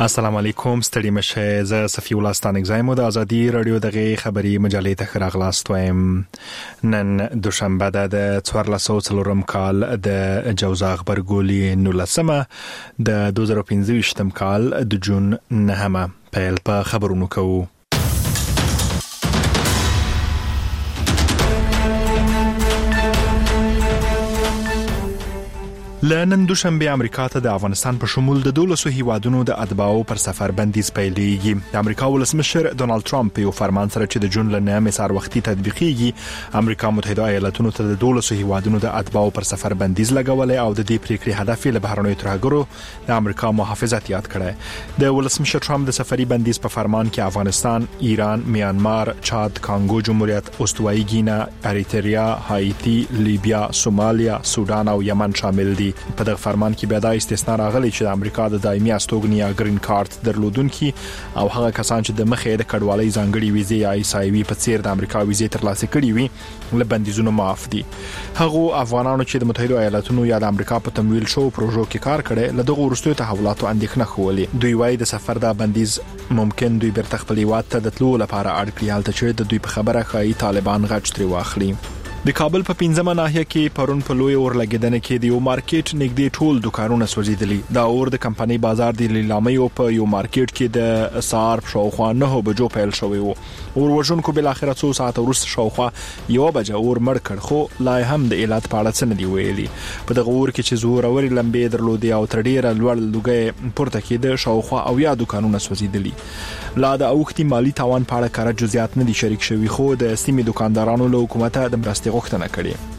السلام علیکم ستړي مشه ز صفی الله ستانک زایمو د ازادي رادیو دغه خبری مجلې ته خراغلاست وایم. نن دوشنبه د 1403 کال د جوزا خبرګولي 19 د 2015 کال د جون 9 پیل په خبرونو کوو. لنن دوشنبه امریکا ته د افغانستان په شمول د 12 هیوادونو د اتباعو پر سفر بندیز پیلېږي. د امریکا ولسمشر ډونالد ټرمپ په فرمان سره چې د جون ل 9 سار وختي تطبیقېږي، امریکا متحده ایالاتونو ته د 12 هیوادونو د اتباعو پر سفر بندیز لګولې او د دې پریکړې هدف له بهرنیو ترهګرو د امریکا محافظت یاد کړی. د ولسمشر ټرمپ د سفري بندیز په فرمان کې افغانستان، ایران، میانمار، چاد، کانګو جمهوریت، استوایي ګینا، اریتریا، هایتی، لیبیا، سومالیا، سودان او یمن شامل دي. په دغه فرمان کې بیا د استثنا راغلی چې د امریکا د دایمي استوګنې یا گرین کارت درلودونکي او هغه کسان چې د مخې د کډوالۍ ځانګړي ویزې یا ایسایوي په څیر د امریکا ویزې ترلاسه کړي وي له بندیزونو معاف دي. هغه افغانانو چې د متحده ایالاتونو یا د امریکا په تمویل شو پروژو کې کار کړي له دغه وروستیو تحولاتو اندېښنه خولې. دوی وايي د سفر د بندیز ممکن دوی بیرته خپل هیواد ته د تلو لپاره اړ کړي، حالت چې د دوی په خبره ښایي طالبان غچ ترې واخلي. د کابل په 15مه ناحیه کې پرون په لوی اور لګیدنه کې د یو مارکیټ نږدې ټول دکانونه سوځیدلي. دا اور د کمپنۍ بازار د لیلامۍ په یو مارکیټ کې د سار شاوخوا 9 بجو پیل شوی وو. اور وژونکو بل اخر 2 ساعت وروسته شاوخوا 1 بجه اور مړ کړ، خو لا هم د علت په اړه څه نه دی ویلي. په دغه اور کې چې زور اوري لمبې درلودي او تر ډیره لوړ لوګي پورته کېده، شاوخوا او یا دکانونه سوځیدلي. لا د اوختي مالی تاوان په اړه کار جزئیات نه دي شریک شوی، خو د سیمې دکاندارانو له حکومت د مرستې غوښتنه کړې.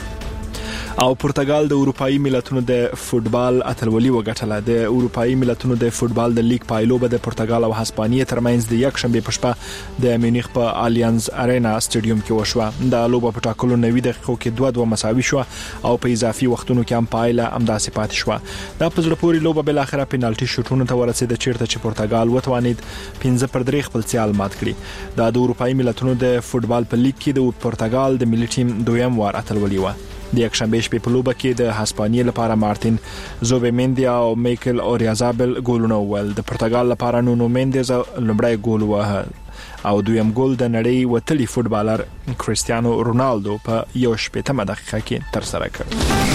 او پرتګال د اروپאי ملتونو د فوتبال اتلولي وګټله. د اروپאי ملتونو د فوتبال د لیګ پایلوبه د پرتګال او هسپانیې ترمنځ د یک شنبه په شپه د میونخ په آلیانز ارینا سټیډیوم کې وشوه. د لوبه په ټاکلو 90 دقیقو کې 2-2 مساوي شو او په اضافي وختونو کې هم پایله همداسې پاتې شو. دا په زړه پورې لوبه بل اخره پینالټي شوټونو ته ورسېده چیرته چې پرتګال وتوانید 15-3 خپل سیال مات کړي. دا د اروپאי ملتونو د فوتبال په لیګ کې د پرتګال د ملي ټیم دویم وار اتلولي و. د یک شنبه شپې په لوبه کې د هسپانیې لپاره مارتین زوبیمندي او میکل اوریازابل ګولونه ول. د پرتګال لپاره نونو مندز لومړی ګول وه او دویم ګول د نړۍ وتلی فوتبالر کریستیانو رونالدو په 1 دقیقه کې تر سره کړ.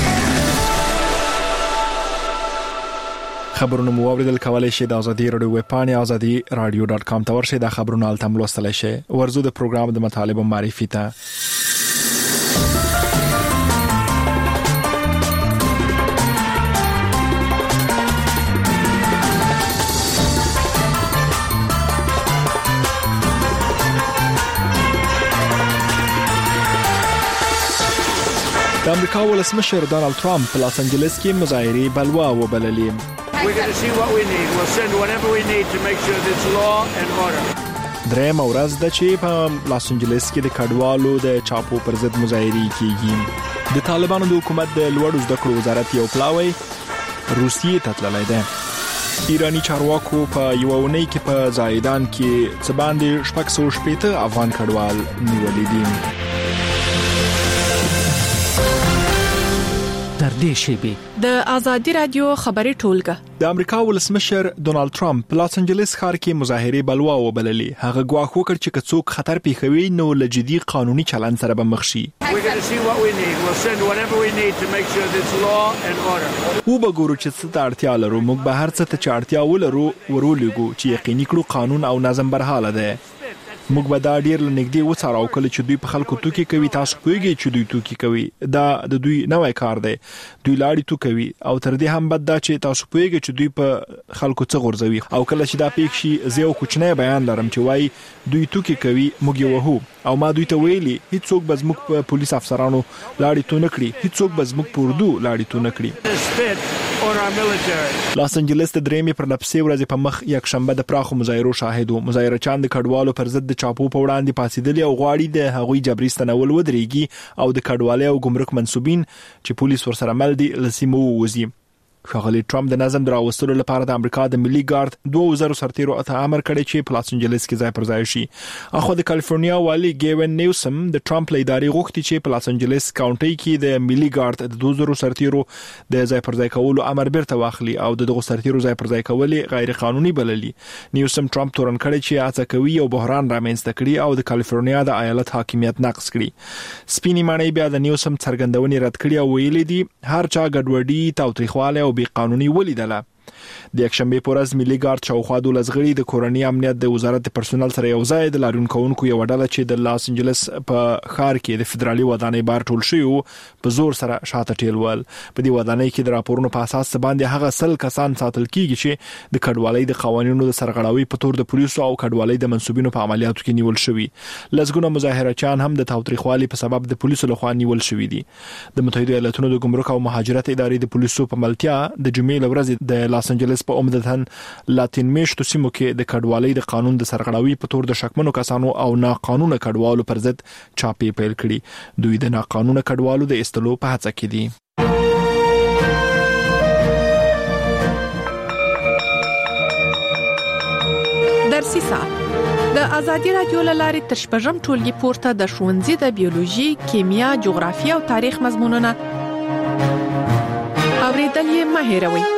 خبرونه مو اوریدل کولای شئ د ازادي رادیو ویب پاڼې azadi.radio.com ته ورشئ. د خبرونو التم لوستلای شئ. ورزو د پروګرام د مطالبه معرفي ته. د امریکا ولسمشر ډونالد ټرمپ په لاس انجلس کې مظاهرې بلوا وبللې. درېمه ورځ ده چې په لاس انجلس کې د کډوالو د چاپو پر ضد مظاهرې کیږي. د طالبانو د حکومت د لوړو زده کړو وزارت یو پلاوی روسیې ته تللی دی. ایرانی چارواکو په یو اونۍ کې په زایدان کې څه باندې 680 افغان کډوال نیولې دي. در دې شیبه د ازادي رادیو خبري ټولګه د امریکا ولسمشر ډونالد ټرمپ په لاس انجلس ښار کې مظاهرې بلوا وبللې. هغه ګواښ وکړ چې که څوک خطر پیښوي نو له جدي قانوني چلند سره به مخ شي. وګورو چې څه ته اړتیا لرو، موږ به هر څه ته چې اړتیا ولرو ورولېږو چې یقیني کړو قانون او نظم برحاله ده. موږ به دا ډیر لنګدي وڅارو کله چې دوی په خلکو توکي کوي. تاسو پوهیږئ چې دوی توکي کوي، دا د دوی نوې کار دی. دوی لاړې تو کوي او تر دې هم بد دا چې تاسو پوهیږئ چې دوی په خلکو څه غورځوي. او کله چې دا پیښ شي زه یو کوچنی بیان لرم چې وایي دوی توکي کوي، موږ یې وهو او ما دوی ته ویلي هیڅوک به زموږ په پولیس افسرانو لاړې تو نه کړي، هیڅوک به زموږ په اردو لاړې تو نه کړي. لاس انجلس د درېمې پر لپسې ورځې په مخ یک شنبه د پراخو مظاهرو شاهد وو. مظاهرچیان د کډوالو پر ضد د چاپو په وړاندې پاسېدلي او غواړي د هغوی جبري ستنول ودرېږي او د کډوالۍ او ګمرک منسوبین چې پولیس ورسره مل دي له سیمو ووځي. ښاغلي ټرمپ د نظم دراوستلو لپاره د امریکا د ملي ګارد 2000 سرتیرو ته امر کړی چې په لاس انجلس کې ځای پر ځای شي. اخو د کالیفورنیا والي ګیوین نیوسم د ټرمپ له ادارې غوښتي چې په لاس انجلس کاونټي کې د ملي ګارد د 2000 سرتیرو د ځای پر ځای کولو امر بیرته واخلي او دغه سرتیرو ځای پر ځای کول غیر قانوني بللي. نیوسم ټرمپ تورن کړی چې هڅه کوي او بحران رامنځته کړي او د کالیفورنیا د ایالت حاکمیت نقض کړي. سپینی معنی بیا د نیوسم څرګندونې رد کړي او ویلي دي هر چا ګډوډي تاوتریخواله او بې قانوني ولیدله. د یکشنبه پر ورځ ملي ګارد شاوخوا 12 غړي د کورنۍ امنیت د وزارت پرسونل سره یو ځای د لاریون کوونکو یو ډله چې د لاس انجلس په ښار کې د فدرالي ودانۍ بار ټول شي په زور سره شاته ټیلول. په دې ودانۍ کې د راپورونو په اساس باندې هغه سل کسان ساتل کیږي چې د کډوالۍ د قوانینو د سرغړاوي په تور د پولیسو او کډوالۍ د منسوبینو په عملیاتو کې نیول شوی. لږګونه مظاهرچیان هم د تاوتریخوالي په سبب د پولیسو لخوا نیول شوی دي. د متحده ایالاتونو د ګمرک او مهاجرت ادارې د پولیسو په ملتیا د جمعې ورځ د لاس انجلس په عمدتاً لاتین میشتو سیمو کې د کډوالۍ د قانون د سرغړاوي په تور د شکمنو کسانو او ناقانونه کډوالو پر ضد چاپی پیل کړي. دوی د ناقانونه کډوالو د استلو په هڅه کې دي. درسي ساعت د ازادي رادیو لارې تر شپږم ټولګي پورته د ښوونځي د بیولوژي، کیمیا، جغرافیه او تاریخ مضمونونه اوریدل یې مه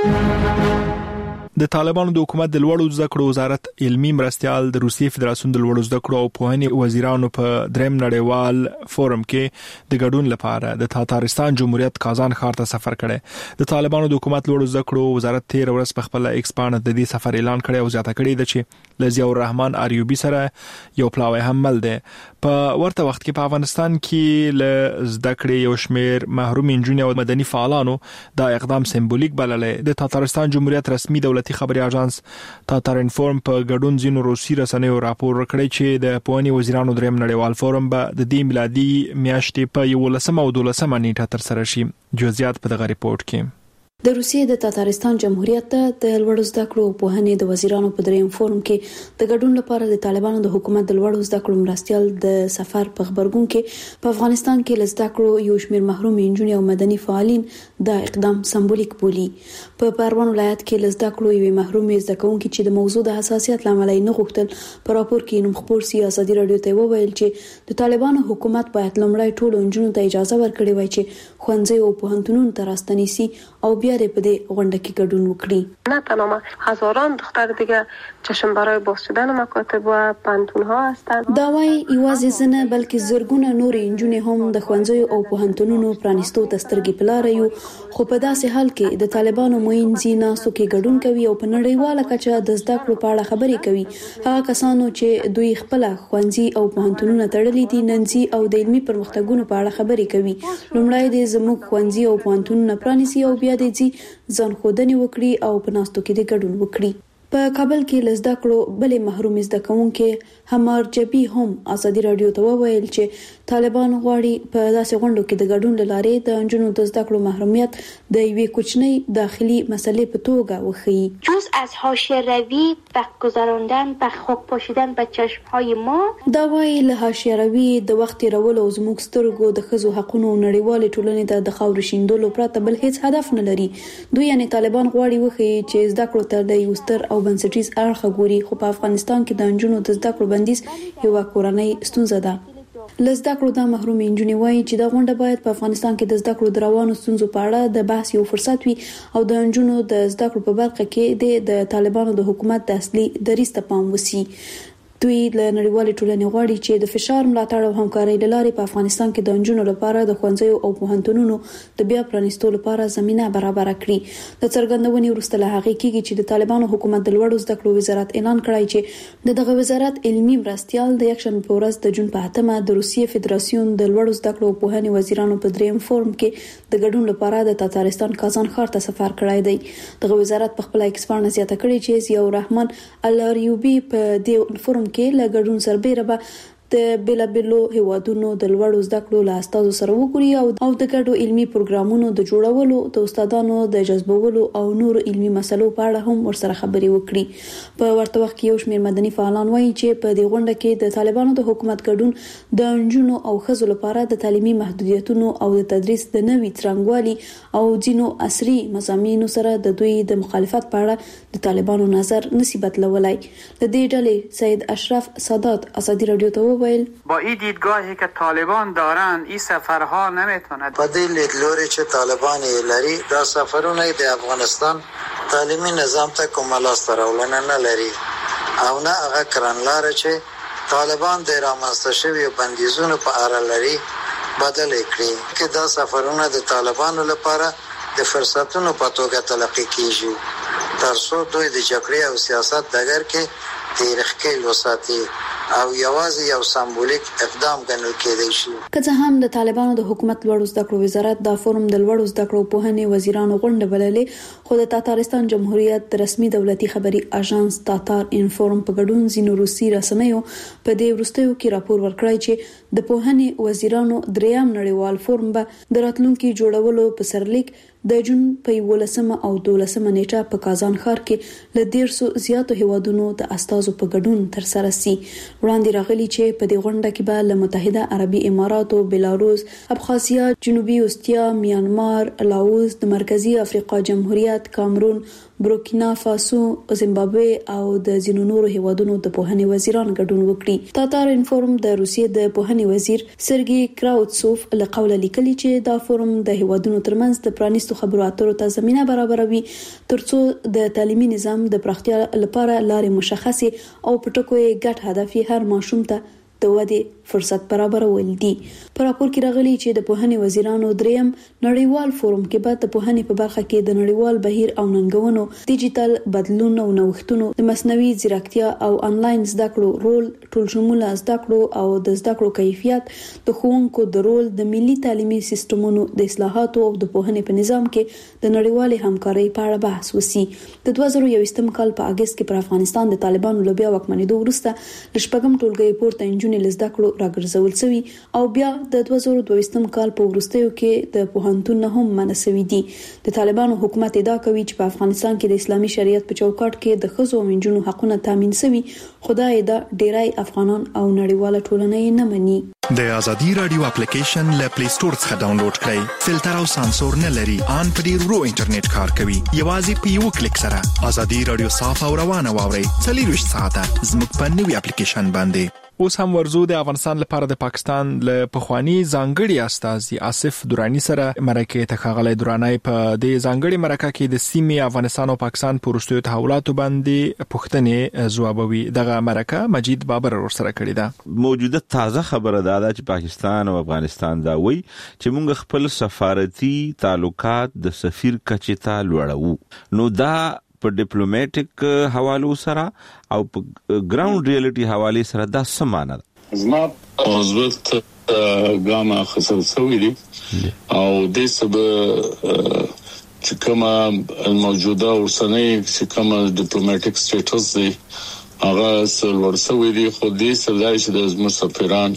هېروئ. د طالبانو د حکومت د لوړو زده کړو وزارت علمي مرستيال د روسیې فدراسیون د لوړو زده کړو او پوهنې وزیرانو په دریم نړیوال فورم کې د ګډون لپاره د تاتارستان جمهوریت کازان ښار ته سفر کړي. د طالبانو د حکومت لوړو زده کړو وزارت 13 ورځ په خپل ایکس باندې د دې سفر اعلان کړی او زیاته کړی د چې لزیاء الرحمن اریوبی سره یو پلاوی هم مل دی. په ورته وخت کې په افغانستان کې ل زده کړې یو شمیر محروم انجونې او مدني فعالانو دا اقدام سمبولیک بللې. د تاتارستان جمهوریت رسمي دولتي خبري اژانس تاتار انفورم په ګډون ځینو روسي رسنیو راپور کړی چې د پوهنې وزیرانو دریم نړیوال فورم به د دې میلادي میاشتې په 11 او 12 نیټه تر سره شي. جزئیات په دغه ریپورت کې. د روسیې د تاتارستان جمهوریت د لوړو زده کړو او پوهنې د وزیرانو په دریم فورم کې د ګډون لپاره د طالبانو د حکومت د لوړو زده کړو مرستيال د سفر په خبرګون کې په افغانستان کې لزده کړو یو شمیر محروم انجونې او مدني فعالین دا اقدام سمبولیک بولي. په پروان ولایت کې لزده کړو یو محروم زده کوونکي چې د موضوع د حساسیت لامل نه غوښتل په راپور کې نوم خبر سیاسي رادیو ته وویل چې د طالبانو حکومت باید لومړی ټولو انجونو ته اجازه ورکړي وای چې ښوونځي او پوهنتونونو ته راستنیسي او بیا په دې غونډه کې ګډون وکړي. نه تنها هزاران دختر دیگه چشم برای باز شدن مکاتب و پانتونها هستند. دا وايي یوازې زنه بلکې زرګونه نور انجونې هم د ښوونځي او پوهنتونونو پرانیستو تسترګې پلاره یو خو په داسې حال کې د طالبانو موینځي ناسو کې ګډون کوي او په نړیواله کچه د زده کړو په اړه خبرې کوي. هغه کسانو چې دوی خپل ښوونځي او پوهنتونونه تړلي دي ننځي او د علمي پرمختګونو په اړه خبرې کوي. لومړی د زموږ ښوونځي او پوهنتونونه پرانیسي او بیا د ځان خودنی وکړي او په ناستو کې د ګډون وکړي. په کابل کې لزده کړو بلې محروم زده کوونکې همار جبی هم ازادي رادیو ته وویل چې طالبان غواړي په داسې غونډو کې د ګډون لارې د انجونو د زده کړو محرومیت د یوې کوچنی داخلي مسلې په توګه وښیي. جز از حاشیه روی وقت گذراندن و خاک پاشیدن به چشمهای ما دا وايي له حاشیه روی د وخت تیرولو او زموږ سترګو د ښځو حقوقو نړیوال ټولنې ته د خاور شیندلو پرته بل هیڅ هدف نه لري. دوی یعنی طالبان غواړي وښیي چې زده کړو ته د یو ستر او بنسټیز اړخ ګوري خو په افغانستان کې د انجونو د زده کړو بندیز یو کورنۍ ستونزه ده. لزده کړو د محروم انجونې وایي چې دا غونډه باید په افغانستان کې د زده کړو د روانو ستونزو په اړه د بحث یو فرصت وي او د انجونو د زده کړو په برخه کې د طالبانو د حکومت د اصلي دریځ ته پام وشي. دوی له نړیوالې ټولنې غواړي چې د فشار ملاتړ او همکارۍ لارې په افغانستان کې د انجونو لپاره د ښوونځیو او پوهنتونونو د بیا پرانیستو لپاره زمينه برابر کړي. د څرګندونې وروسته له هغې کېږي چې د طالبانو حکومت د لوړو زده کړو وزارت اعلان کړی چې دغه وزارت علمي مرستيال د یکشنبه په ورځ د جون په 8مه د روسیې فدراسیون د لوړو زده کړو او پوهنې وزیرانو په دریم فورم کې د ګډون لپاره د تاتارستان کازان ښار ته سفر کړی دی. دغه وزارت په خپل ایکس باندې زیاته کړې چې ضیاء الرحمن الاریوبی په دې فورم کې له ګډون سربېره به د بلابلو هیوادونو د لوړو زده کړو له استادو سره وګوري او د ګډو علمي پروګرامونو د جوړولو، د استادانو د جذبولو او نور علمي مسلو په اړه هم ورسره خبرې وکړي. په ورته وخت کې یو شمېر مدني فعالان وایي چې په دې غونډه کې د طالبانو د حکومت ګډون د انجونو او ښځو لپاره د تعلیمي محدودیتونو او د تدریس د نوي څرنګوالي او ځینو عصري مضامینو سره د دوی د مخالفت په اړه د طالبانو نظر نسی بدلولای. د دې ډلې سید اشرف سادات ازادي رادیو ته وویل با این دیدگاهی که طالبان دارن این سفرها نمیتونه په دې لیدلوري چې طالبان لري دا سفرونه د افغانستان تعلیمي نظام ته کومه لاسته راوړنه نه لري او نه هغه کړنلاره چې طالبان د رامنځته شویو بندیزونو په اړه لري بدل کړي چې دا سفرونه د طالبانو لپاره د فرصتونو په توګه تلقي کیږي تر څو دوی د جګړې او سیاست ډګر کې تاریخ کې وساتي او یوازې یو سمبولیک اقدام ګڼل کېدای شي. که څه هم د طالبانو د حکومت لوړو زده کړو وزارت دا فورم د لوړو زده کړو پوهنې وزیرانو غونډه بللې، خو د تاتارستان جمهوریت د رسمي دولتي خبري اژانس تاتار انفورم په ګډون ځینو روسي رسنیو په دې وروستیو کې راپور ورکړی چې د پوهنې وزیرانو دریم نړیوال فورم به د راتلونکي جوړولو په سرلیک د جون په 11 او 12 نیټه په کازان ښار کې له 150 زیاتو هیوادونو د استازو په ګډون تر سره سي. وړاندې راغلي چې په دې غونډه کې به له متحده عربي اماراتو، بلاروس، ابخازیا، جنوبي اوستیا، میانمار، لاوس، د مرکزی افریقا جمهوریت، کامرون، بورکینا فاسو، زیمبابوې او د ځینو نورو هیوادونو د پوهنې وزیران ګډون وکړي. تاتار انفورم د روسیې د پوهنې وزیر سرګي کراوتسوف له قوله لیکلي چې دا فورم د هیوادونو ترمنځ د پرانیستو خبرو اترو ته زمينه برابروي ترڅو د تعلیمي نظام د پراختیا لپاره لارې مشخصه او په ټکو یې ګډ هدف هر ماشوم ته د ودې فرصت برابرول دي. په راپور کې راغلي چې د پوهنې وزیرانو دریم نړیوال فورم کې به د پوهنې په برخه کې د نړیوال بهیر او ننګونو، ډیجیټل بدلون او نوښتونو، د مصنوعي ځیرکتیا او انلاین زده کړو رول، ټول شموله زده کړو او د زده کړو کیفیت، د ښوونکو د رول، د ملي تعلیمي سیستمونو د اصلاحاتو او د پوهنې په نظام کې د نړیوال همکارۍ په اړه بحث وسی. د 2021 کال په اگست کې پر افغانستان د طالبانو لوبیا وکمنېدو وروسته د شپږم ټولګي پورته انجونې لزده کړو راګرځول شوی او بیا د 2022 کال په وروستیو کې د پوهنتون نه هم منسوي دي. د طالبانو حکومت ادعا کوي چې په افغانستان کې د اسلامي شریعت په چوکاټ کې د ښځو او نجونو حقونه تامین شوي، خدای دا ډیرای افغانان او نړیواله ټولنه یې نه مني. د ازادي رادیو اپلیکیشن له پلی سٹور څخه ډاونلوډ کړئ. فلټر او سانسور نه لري، ان په ډیر ورو انټرنیټ کار کوي. یوازې په یو کلیک سره ازادي رادیو صاف او روانه واورئ. 24 ساعته زموږ په نوي اپلیکیشن باندې. اوس هم ورزو د افغانستان لپاره د پاکستان له پخوانی ځانګړي استازي آصف درانی سره مرکه ته خغلی درانی په دې ځانګړي مرکه کې د سیمې افغانستان او پاکستان په وروستیو تحولاتو باندې پوښتنې ځوابوي. دغه مرکه مجید بابر ورسره کړی ده. موجوده تازه خبره ده چې پاکستان او افغانستان دا وایي چې موږ خپل سفارتي تعلقات د سفیر کچې ته لوړو. نو دا په ډیپلوماټیک حوالو سره او په ګراوند ریالټي حواله سره دا سمانه زما اوزبت ګام خصل سوي دي او د سبب چې کومه موجوده ورسنۍ چې کومه ډیپلوماټیک سټیټس دی هغه سر ورسوي دي. خو دې سلای چې د مسافران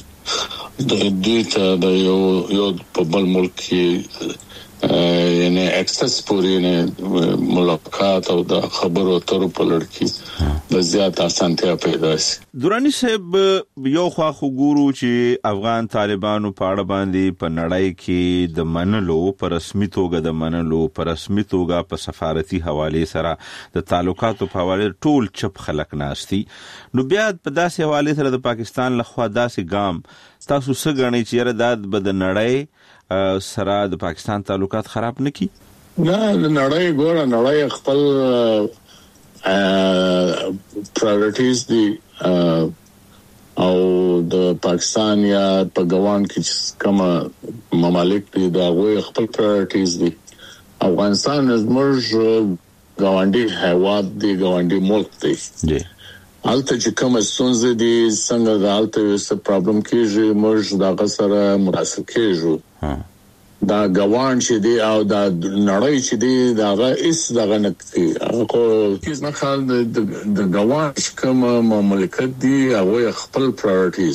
د دوی ته د یو په بل ملک کې یعنی اکسس پورې نه ملاقات او د خبرو اترو په لړ کې د زیات اسانتیا پیدا شي. درانی صاحب یو خوا خو ګورو چې افغان طالبانو په اړه باندې په نړۍ کې د منلو پر رسمي توګه په سفارتي حواله سره د تعلقاتو په حواله ټول چپ خلک ناشتي. نو بیا په داسې حواله سره د پاکستان لخوا داسې ګام تاسو څه غنئ چې رد بد نړۍ سره د پاکستان تعلقات خراب نکي؟ نه نړۍ ګوره نړۍ خپل پرایورټیز دي او د پاکستان یا په ګوان کې کوم ممالک دي دا غوي خپل پرایورټیز دي. افغانستان زموږ ګاونډي هیواد دی، ګاونډي ملک دی. حالته چې کوم ستونزې دي څنګه د حالته یو پرابلم کېږي موږ دا غسر مراسل کېږو. دا ګوان چې دی او دا نړۍ چې دی دا هیڅ دغه نه کوي. خو کیس نه خال د ګوان کوم مملکت دی هغه خپل پرایورټیز دي.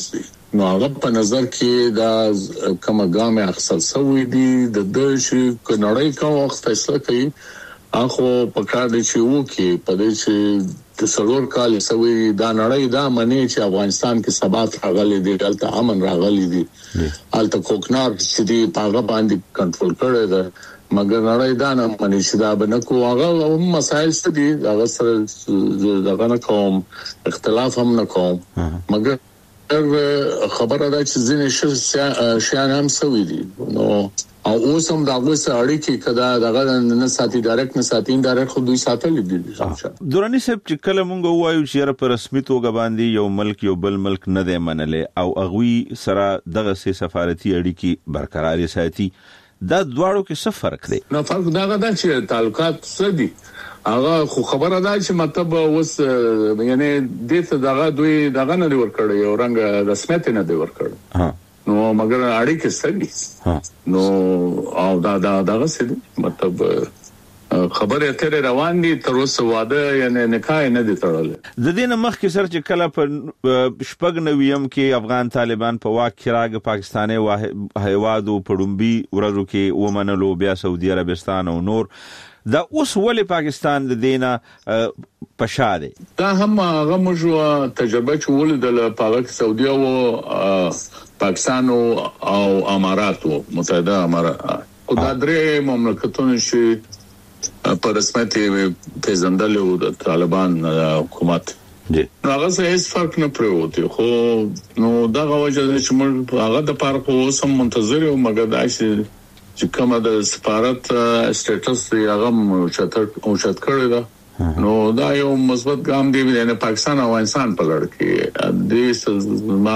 نو هغه په نظر کې دا کومه ګام اخصل سوی دي د دې کنړای کوم وخت فیصله کوي اخو په کار دي چې وو کې په دې چې د سلور کال سوي دا نړۍ دا منی چې افغانستان کې ثبات راغلي دي دلته امن راغلي دي الته کوکنار چې دی پاغه باندې کنټرول کړی دا مګر نړۍ دا نه منی چې دا بنکو هغه مسایل څه دي هغه سره دغه نه کوم اختلاف هم نه کوم مګر خبره ده چې ځینې شیان هم سوي دي نو او اوس هم دا غوسه اړیکې کدا دغه نه ساتي ډایرکټ نه ساتي انډایرکټ خو دوی ساتل دي دوراني صاحب چې کله مونږ وایو چې په رسمي توګه باندې یو ملک یو بل ملک نه دی منلې او اغوي سره دغه سفارتي اړیکې برقرار ساتي دا دواړو کې څه فرق دی نو فرق دا ده چې تعلقات څه دي هغه خو خبره ده چې مطلب اوس یعنی دته دغه دوی دغه نه دی ورکړی یو رنګ رسمیت نه دی ورکړی نو مګر اړیکې سړي نو او دا دغه څه مطلب خبره تر روان دي تر اوسه واده یعنی نکاح نه دي تړل د دې مخکې سر چې کله په شپږ نویم کې افغان طالبان په واک کې راغ پاکستاني هیوادو پړومبي ورځو کې ومنلو بیا سعودي عربستان او نور دا اوس ولې پاکستان د دینه پښاده دا هم هغه موږ تجربه چول د پاک سعودي او پاکستان او امارات متحده امارات او دا درې مملکتونه چې په رسمیت پیژندل او د طالبان حکومت دي نو هغه څه هیڅ فرق نه پروتي خو نو دا غوښه چې موږ هغه د فرق اوسم منتظر یو مګر دا چې کومه د سفارت سټیټس دی هغه اوچت کړی دا نو دا یو مثبت ګام دی د پاکستان او افغانستان په لړ کې د ما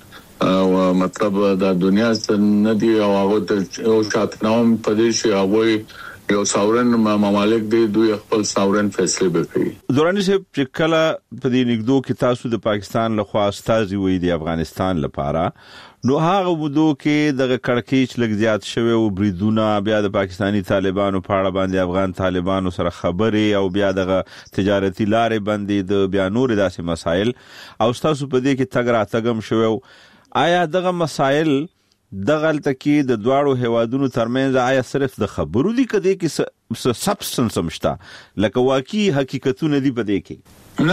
مطلب د دنیا څخه نه دی او هغه او شاتنوم په دې چې هغه یو ساورن ممالک دی دوی خپل ساورن فیصله وکړي دوراني صاحب چې کله په دې نګدو کې تاسو د پاکستان له خوا استازي وې د افغانستان لپاره نو هغه ودو کې د کڑکېچ لګ زیات شوی او بریدونه بیا د پاکستانی طالبانو په اړه باندې افغان طالبانو سره خبرې او بیا د تجارتي لارې باندې د بیا نور داسې مسایل او تاسو په دې کې تګ راتګم شوی آیا دغه مسایل دغه تکي د دواړو هوادونو ترمنځ آیا صرف د خبرو دي کده کې سبستنس مشته لکه واقعي حقیقتونه دي په دې کې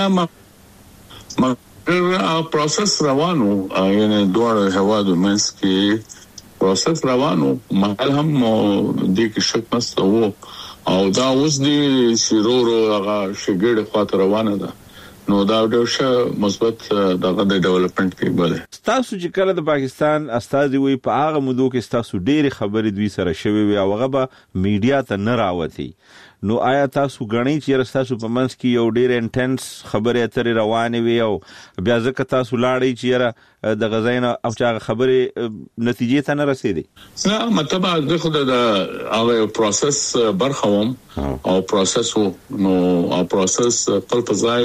نه پروسس روانو یعنی دواړو هوادو منځ کې پروسس روانو محل هم د کې شک نشته او دا اوس دي شیرورو هغه شګړه خاطر روانه ده نو دا ډېر مثبت دغه د ډیولپمنٹ کې بله تاسو چې کله د پاکستان استازي وي په هغه مودو کې تاسو ډېری خبرې دوی سره شوي وي او هغه به میډیا ته نه راوتی نو آیا تاسو غنئ چې تاسو په منځ کې یو ډېر انټنس خبرې اترې روانې وي او بیا ځکه تاسو لاړی چې د غزاینه او چې خبرې نتیجې ته نه رسیدي نه مطلب د خود د هغه پروسس برخوم او پروسس نو او پروسس خپل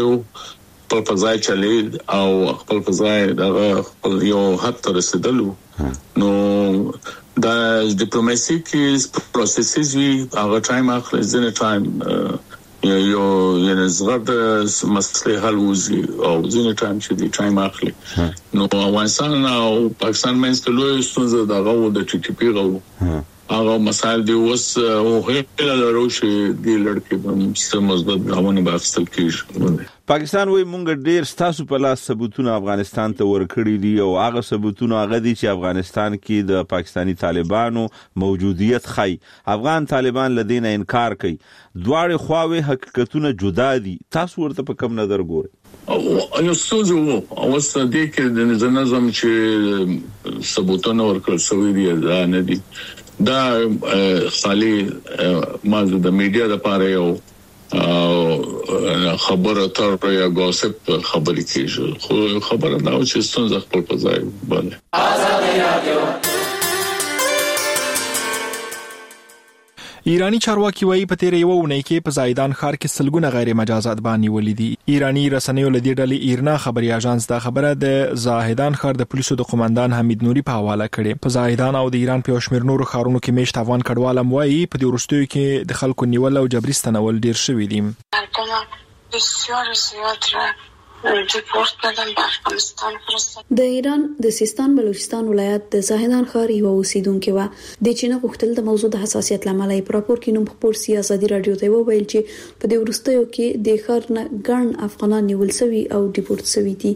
فضای چلی او خپل فضای دغه یو حد ته رسیدلو نو دا ډیپلوماسي کې پروسسز وی هغه ټایم اخلي ځنه ټایم یو یعنی زغرد مسله حل وزي او ځنه ټایم چې دی ټایم اخلي نو افغانستان او پاکستان منځ کې لوی ستونزه دغه د ټي ټي پی غو هغه مسائل دی اوس او هیله لرو چې دی لړکې په مثبت ګامونه باخستل کیږي پاکستان وای مونږ ډیر ستاسو په لاس ثبوتونه افغانستان ته ورکړي دي او هغه ثبوتونه هغه دي چې افغانستان کې د پاکستانی طالبانو موجودیت خای افغان طالبان لدین انکار کوي دواړه خواوې حقیقتونه جدا دي تاسو ورته په کوم نظر ګورئ یو څه او ستاسو کې د نظم چې ثبوتونه ورکړل شوی دي دا نه دي دا خالي مازه د میډیا لپاره یو خبره تر یا غوسپ خبرې کیږي خو خبره دا چې ستاسو خپل په ځای باندې آزادي رادیو ایرانی چارواکي وایي په تیر یو ونې کې په زایدان ښار کې سلګونه غیر مجازات باندې ولیدي ایرانی رسنیو لدی ډلې ایرنا خبري اژانس دا خبره د زاهدان ښار د پولیسو د قومندان حمید نوري په حواله کړي په زاهدان او د ایران په شمیر نورو ښارونو کې میشت افغان کډوالم وایي په دې ورستیو کې د خلکو نیول او جبري ستنول ډیر شوی دي بسیار زیاد را ریپورت بدم به افغانستان فرستم. د ایران د سیستان بلوچستان ولایت د زاهدان ښار یو اوسیدونکو و د چینه غوښتل د موضوع د حساسیت لامل په راپور کې نوم خبر سي ازادي رادیو ته وویل چې په دې ورستیو کې د ښار نه ګڼ افغانان نیول شوي او ډیپورت شوي دي.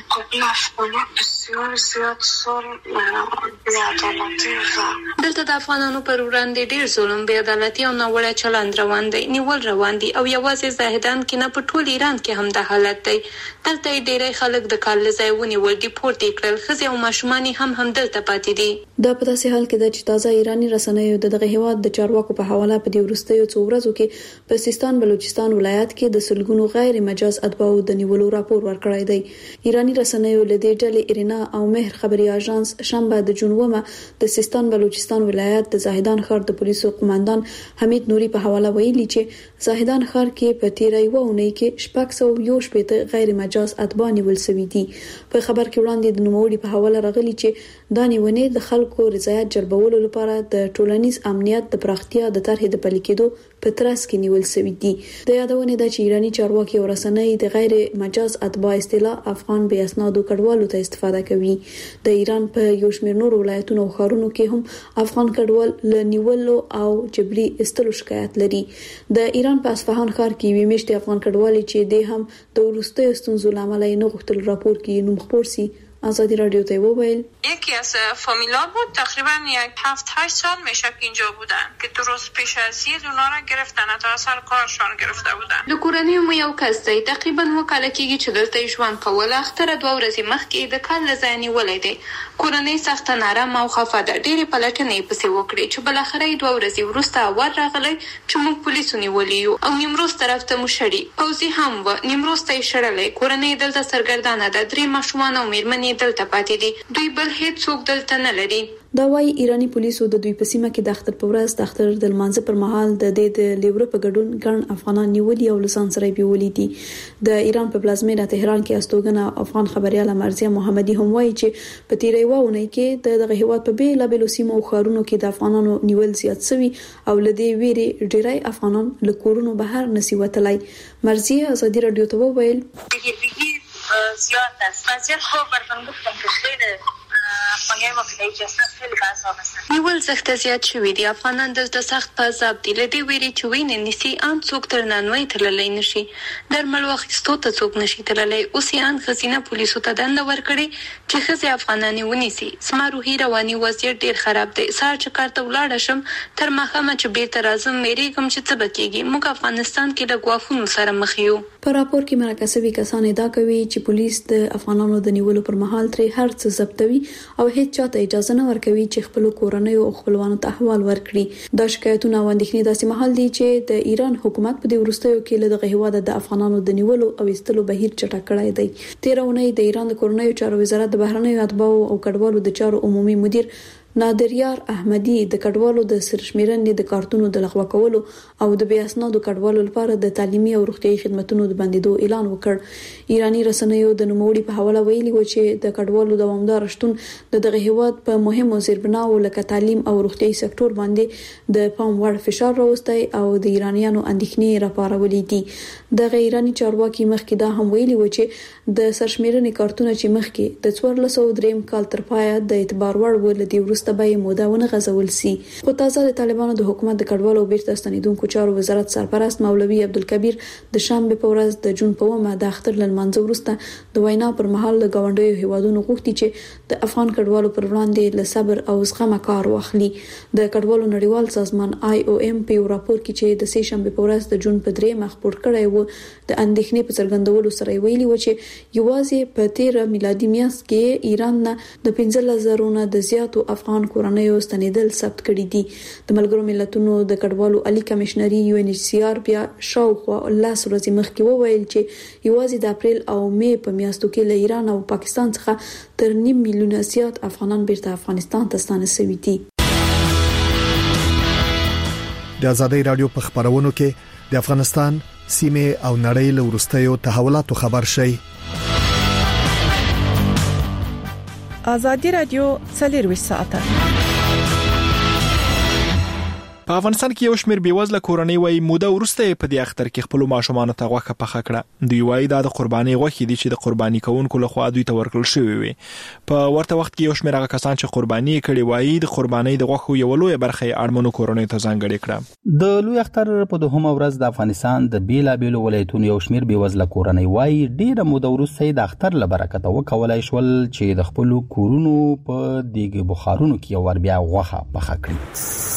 دلته د افغانانو پر وړاندې ډیر ظلم، بې عدالتي او ناوړه چلند روان دی. نیول روان دي او یوازې زاهدان کې نه، په ټول ایران کې هم د حالت دی. دلته ډیری خلک د کال ځای ونیول، ډیپورت کړل، ښځې او ماشومان هم دلته پاتې دي. دا په داسې حال کې چې تازه ایرانی رسنیو دغه هیواد د چارواکو په حواله په دې ورستیو څو ورځو کې په سیستان بلوچستان ولایت کې د سلګونو غیر مجاز اتباعو د نیولو راپور ورکړی دی. ایرانی رسنیو له دې ډلې ایرینا او مهر خبري اژانس شنبه د جون 9 د سیستان بلوچستان ولایت د زاهدان ښار د پولیسو قوماندان حمید نوري په حواله ویلي چې زاهدان ښار کې په تیرې وونه کې 601 غیر مجاز اتباع نیول شوي دي. په خبر کې وړاندې د نوموړي په حواله راغلي چې دا نیونې د خلکو رضایت جلبولو لپاره د ټولنیز امنیت د پراختیا د طرحې د پلي کېدو په ترڅ کې نیول شوي دي. د یادونه ده چې ایرانی چارواکي او رسنۍ د غیر مجاز اتباع اصطلاح افغان بې اسنادو کډوالو ته استفاده کوي. د ایران په یو شمېر نور ولایتونو او ښارونو کې هم افغان کډوال له نیولو او جبري استلو شکایت لري. د ایران په اصفهان ښار کې وی میشتي افغان کډوالي چې د هم د وروستیو ستونزو لامل یې نه غوښتل راپور کې نوم خبر سي آزادی رادیو ته وویل یکی از فامیلا بود تقریبا 7-8 سال میشه که اینجا بودن که درست پیش از عید اونا را گرفتن تا اصل کارشان گرفته بودن. د کورنۍ مو یو کس دی تقریبا وکاله کېږي چې دلته ژوند کوله. اختره 2 ورځې مخکې د کال لزانی ولې دی. کورنۍ سخت نارامه او خفه ده. ډېرې پلټنې پسې وکړې چې بل اخر 2 ورځې وروسته ور راغلی چې موږ پولیسو نیولې یو او نیمروز طرف ته مو شړي. پوځي هم و نیمروز ته شړلې. کورنۍ دلته سرګردانه ده. 3 ماشومان او میرمنې دلته پاتې دي. دوی بل هیڅ څوک دلته نه لري. دا وايي ایرانی پولیسو د دوی په سیمه کې د اختر په ورځ د اختر د لمانځه پر مهال د لیوره په ګډون ګڼ افغانان نیولي او لسان سره بیولې دي. د ایران په پلازمینه تهران کې استوګنه افغان خبرياله مرزیه محمدي هم وايي چې په تیرې وونه کې دغه هیواد په بیلابېلو سیمو او ښارونو کې د افغانانو نیول زیات شوی او لدې ویري ډیری افغانان له کورونو بهر نسی وتلای. مرزیه ازادي رادیو ته وویل زیاد است. وضعیت خوب براتون گفتم که خیلی افغانیای ما که جسد خیلی عذاب هستن. نیول سخت زیات شوی دی. افغانان دلته سخت په عذاب دي. لدې ویري چې وینې نسی ان څوک تر نانوي تللی نشي. درمل واخیستو ته څوک نشي تللی. اوس یې ان خزینه پولیسو ته دنده ورکړي چې خزي افغانانی ونیسي. سما روحي رواني وضعیت ډیر خراب دی. سار چې کارته ولاړ شم تر مخامه چې بیرته راځم مېری کوم چې څه بکیږي. موږ افغانستان کې د غوافونو سره مخ یو. په راپور کې مرکزي کسان ادعا کوي چې پولیس د افغانانو د نیولو پر مهال ترې هر څه ضبطوي او هیڅ چاته اجازه نه ورکوي چې خپل کورنۍ او خپلوانو ته احوال ورکړي. دا شکایتونه او اندېښنې داسې مهال دي چې د ایران حکومت په دې ورستیو کې له دغه هیواد د افغانانو د نیولو او ایستلو بهیر چټک کړی دی. تیرونه د ایران د کورنۍ چارو وزارت د بهرنیو اتباعو او کډوالو د چارو عمومي مدیر نادریار احمدی د کډوالو د سرشمیرنې د کارتونو د لغوه کولو او د بیا اسنادو کډوالو لپاره د تعلیمي او روغتيایي خدماتو د بندیدو اعلان وکړ. ایرانی رسنیو د نوموړي په حواله ویلي و چې د کډوالو دوامدار شتون دغه هیواد په مهمو زیربناو لکه تعلیم او روغتيایي سکتور باندې د پام وړ فشار راوستي او د ایرانیانو اندېښنې راپارولې دي. دغه ایرانی چارواکي مخکې دا هم ویلي و چې د سرشمیرنې کارتونه چې مخکې د 1403 کال تر پایه د اعتبار وړ ولدي تبعی موداونه غزول سي. خو تازه د طالبانو د حکومت د کډوالو بیرته ستنیدونکو چارو وزارت سرپرست مولوي عبدالکبیر د شنبه په ورځ د جون په ومه د اختر لمانځه وروسته د وینا پر مهال د گاونډیو هیوادونو غوښتي چې د افغان کډوالو پر وړاندې له صبر او زغم کار واخلي. د کډوالو نړیوال سازمان IOM په یو راپور کې چې د سې شنبه په ورځ د جون په 3 خبر کړی و د اندېښنې په څرګندولو سره ویلي و چې یوازې په 13 میلادي میاشت کې ایران نه د 15000 نه د زیاتو افغان کورنیو ستنیدل ثبت کړي دي. د ملګرو ملتونو د کډوالو عالی کمشنري UNHCR بیا شاوخوا 10 ورځې مخکې وویل چې یوازې د اپریل او مې په میاشتو کې له ایران او پاکستان څخه تر 9 میلیونه زیات افغانان بیرته افغانستان ته ستانه شوي دي. د آزادۍ رادیو په خبرونو کې د افغانستان سیمه او نړۍ له وروستیو تحولاتو خبر شي. آزادی رادیو 24 ساعته په افغانستان کې یو شمېر بیوزله کورنۍ وایي موده وروسته په دې اختر کې خپل ماشومانو ته غوښه پخه کړه. دوی وایي دا د قرباني غوښې دي چې د قرباني کوونکو لخوا دوی ته ورکړل شوې وي. په ورته وخت کې یو شمېر هغه کسان چې قرباني کړي وایي د قرباني د غوښو یو لوی برخه اړمنو کورنۍ ته ځانګړې کړه. د لوی اختر په دوهمه ورځ د افغانستان د بیلابېلو ولایتونو یو شمېر بیوزله کورنۍ وایي ډېره موده وروسته د اختر له برکته وکولای شول چې د خپل کورونو په دیګ بخارونو کې یو ور بیا غوښه پخه کړي.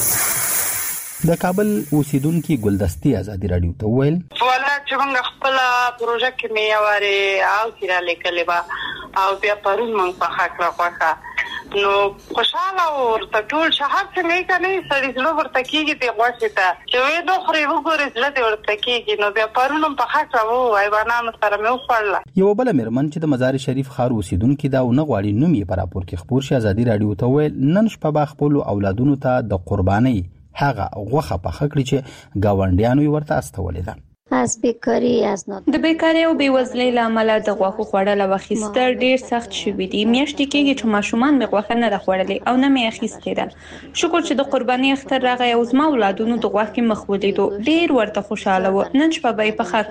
د کابل اوسیدونکو ګلدستي ازادي رادیو ته ویل ولا چې موږ خپل پروژه کې میواره او تیرا لیکلې با او بیا پرون موږ په خاطر واخا نو خوشاله او ټول شهر څنګه کني سړي زړه ورته کېږي د غوښه ته چې وې دوه خوري وګورې زړه ورته کېږي نو بیا پرون په خاطر وو ایوانانو سره مې وخړل. یو بل مرمن چې د مزار شریف خار اوسیدونکو دا نه غواړي نوم یې پر راپور کې خبر شي ازادي رادیو ته ویل نن شپه با خپل اولادونو ته د قرباني هغه غوښه پخه کړی چې گاونډیانو ورته استولې ده. از بیکاری د بیکاری او بیوزلۍ لامل د غوښو خوړل او اخیستل ډیر سخت شوی دی. میاشتې کېږي چې ماشومان مې غوښه نه خوړلې او نه مې اخیستې ده. شکر چې د قرباني اختر راغی او زما اولادونو د غوښې مخ ولیدو ډیر ورته خوشاله و. نن شپه به پخه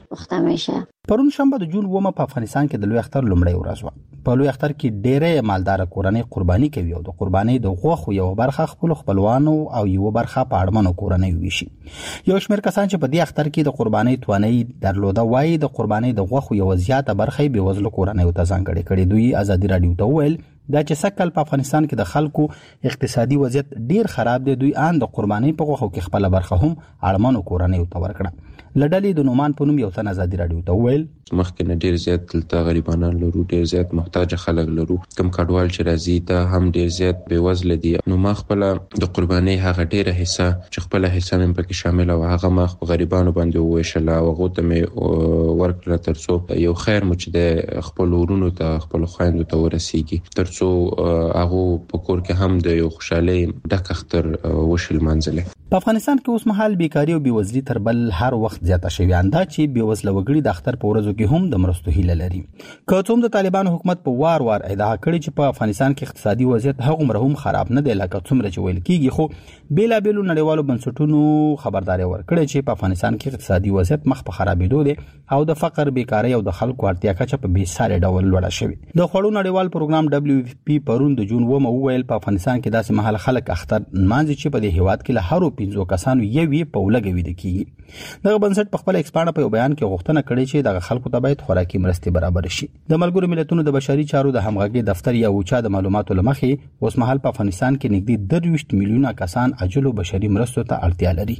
کړم. پرون شنبه د جون 1 په افغانستان کې د لوی اختر لومړی ورځ و. په لوی اختر کې ډېرې مالدار کورنۍ قرباني کوي او د قرباني د غوښو یو برخه خپلوانو او یو برخه په اړمنو کورنۍ ویشي. یو شمېر کسان چې په دې اختر کې د قرباني توانایي درلوده وایي د قرباني د غوښو یو زیاته برخه به وزلو کورنۍ ته ځانګړې کړي. دوی ازادي رادیو ته ویل دا چې سکل په افغانستان کې د خلکو اقتصادي وضعیت ډیر خراب دی. دوی ان د قرباني په غوښو کې خپل برخه هم اړمنو کورنۍ ته ورکړه. لډلې د نومان په نوم یو تن ازادي رادیو ته ویل مخکې نه ډیر زیات دلته غریبانان لرو، ډیر زیات محتاج خلک لرو، کم کډوال چې راځي ته هم ډیر زیات بیوزل دي. نو ما خپل د قرباني هغه ډیره حصہ چې خپل حصہ مې پکې شامل او هغه ما غریبانو باندې وویشل او هغه ته مې ورکړه ترڅو یو خیر مو چې د خپل ورونو ته خپل خويندو ته ورسیږي ترڅو هغه په کور کې هم د یو خوشحالي ډک اختر وشل منځله. په افغانستان کې اوس مهال بیکاری او بیوزلي تر بل هر وخت زیاته شوې انده چې بیوزله وګړي د اختر په ورځو کې هم د مرستو هیله لري. که څوم د طالبان حکومت په وار ادعا کړي چې په افغانستان کې اقتصادي وضعیت هغه مرهم خراب نه دی لکه څومره چې ویل کیږي، خو بیلابېلو نړیوالو بنسټونو خبرداري ورکړي چې په افغانستان کې اقتصادي وضعیت مخ په خرابېدو دی او د فقر، بیکاری او د خلکو اړتیا کچه په بیساري ډول لوړه شوې. د خوړو نړیوال پروګرام WFP پرون د جون 1 وویل په افغانستان کې داسې مهال خلک اختر مانځي چې په دې هیواد کې له هرو 15 کسانو یوې په ولګوي د کیږي. دغه بنسټ په خپل ایکسپانډ په بیان کې غوښتنه کړې چې دغه خلکو ته باید خوراکي مرستې برابر شي. د ملګرو ملتونو د بشري چارو د همغږي دفتر یا اوچا د معلوماتو لمخې اوس مهال په افغانستان کې نږدې 23 میلیونه کسان عاجلو بشري مرستو ته اړتیا لري.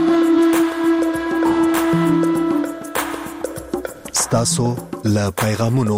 ستاسو له پیغامونو.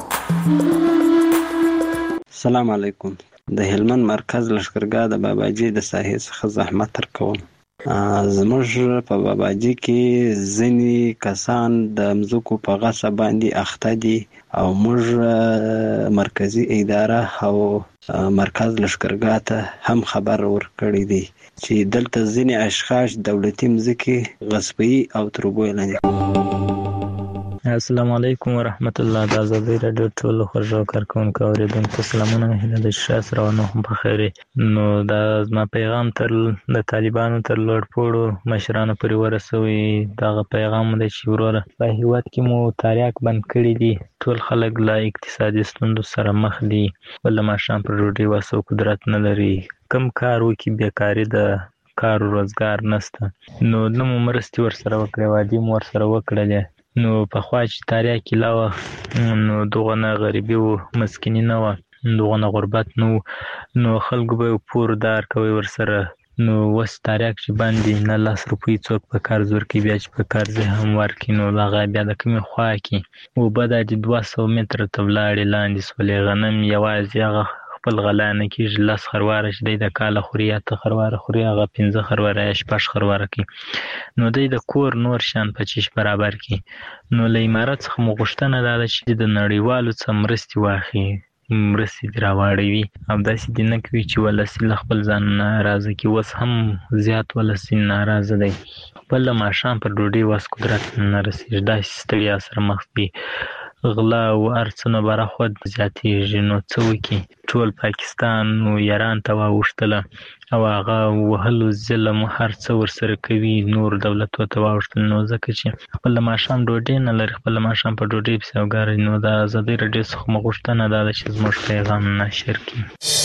السلام علیکم. د هلمند مرکز لشکرګاه د باباجي د ساحې څخه زحمت تر کوم. زموږ په باباجي کې ځینې کسان د مځکو په غصب باندې اخته دي او موږ مرکزی اداره او مرکز لشکرګاه ته هم خبر ورکړی دی چې دلته ځینې اشخاص دولتي مځکې غصبي او تربوي لاندې. السلام علیکم ورحمت الله. د ازادي رادیو ټول خوږو کارکونکو اوریدونکو سلامونه. هله د شاس روانو په خیر. نو دا زما پیغام تر د طالبانو تر لوړ پوړو مشرانو پورې ورسوي. دا پیغام د چې وروره په هیواد کې مو تاریخ بند کړی دي. ټول خلک لا اقتصادي ستونزو سره مخ دي، ول ماشام پر روډي واسو قدرت نه لري، کم کار وکي بیکاری د کار روزګار نشته. نو نو مرستي ور سره وکړي، وادي مور سره وکړل. نو په خوا چې تاریخ کې لاوه نو دغه نه غریبي او مسکینی نه و، دغه نه غربت نو خلکو به پور دار کوي ور سره. نو وس تاریخ چې باندې نه 10 روپۍ څوک په کار زور کې بیا چې په کار زه هم ورکی نو لاغه بیا د کومې خوا کې او بدا چې 200 متر ته ولاړې لاندې سولې غنم یوازې هغه خپل غلانه کې 10 خرواره چې د کاله خوریا ته خرواره خوري هغه 15 خرواره یا 6 خرواره کې نو د کور نور شان 25 برابر کې. نو له امارات څخه مغشتنه ده چې د نړیوالو څخه مرستي واخی مرستي دراوړوي او داسې د نه کوي چې ولسی خپل ځان ناراضه کی وس هم زیات ولسی ناراضه دی بل ماشام پر ډوډۍ واس قدرت نه رسیږي دا ستړیا سره مخ دي. غلا او ارڅنه برخود زیاتېږي. نو څه وکړي؟ ټول پاکستان او ایران ته واوښتله او هغه وهلو ظلم هر څه ورسره کوي، نور دولتو ته واوښتل. نو ځکه چې خپل ماښام ډوډۍ نه لري، خپل ماښام په ډوډۍ پسې وګاري. نو د ازادۍ راډیو څخه مو غوښتنه دا ده چې زموږ پیغام نشر کړي.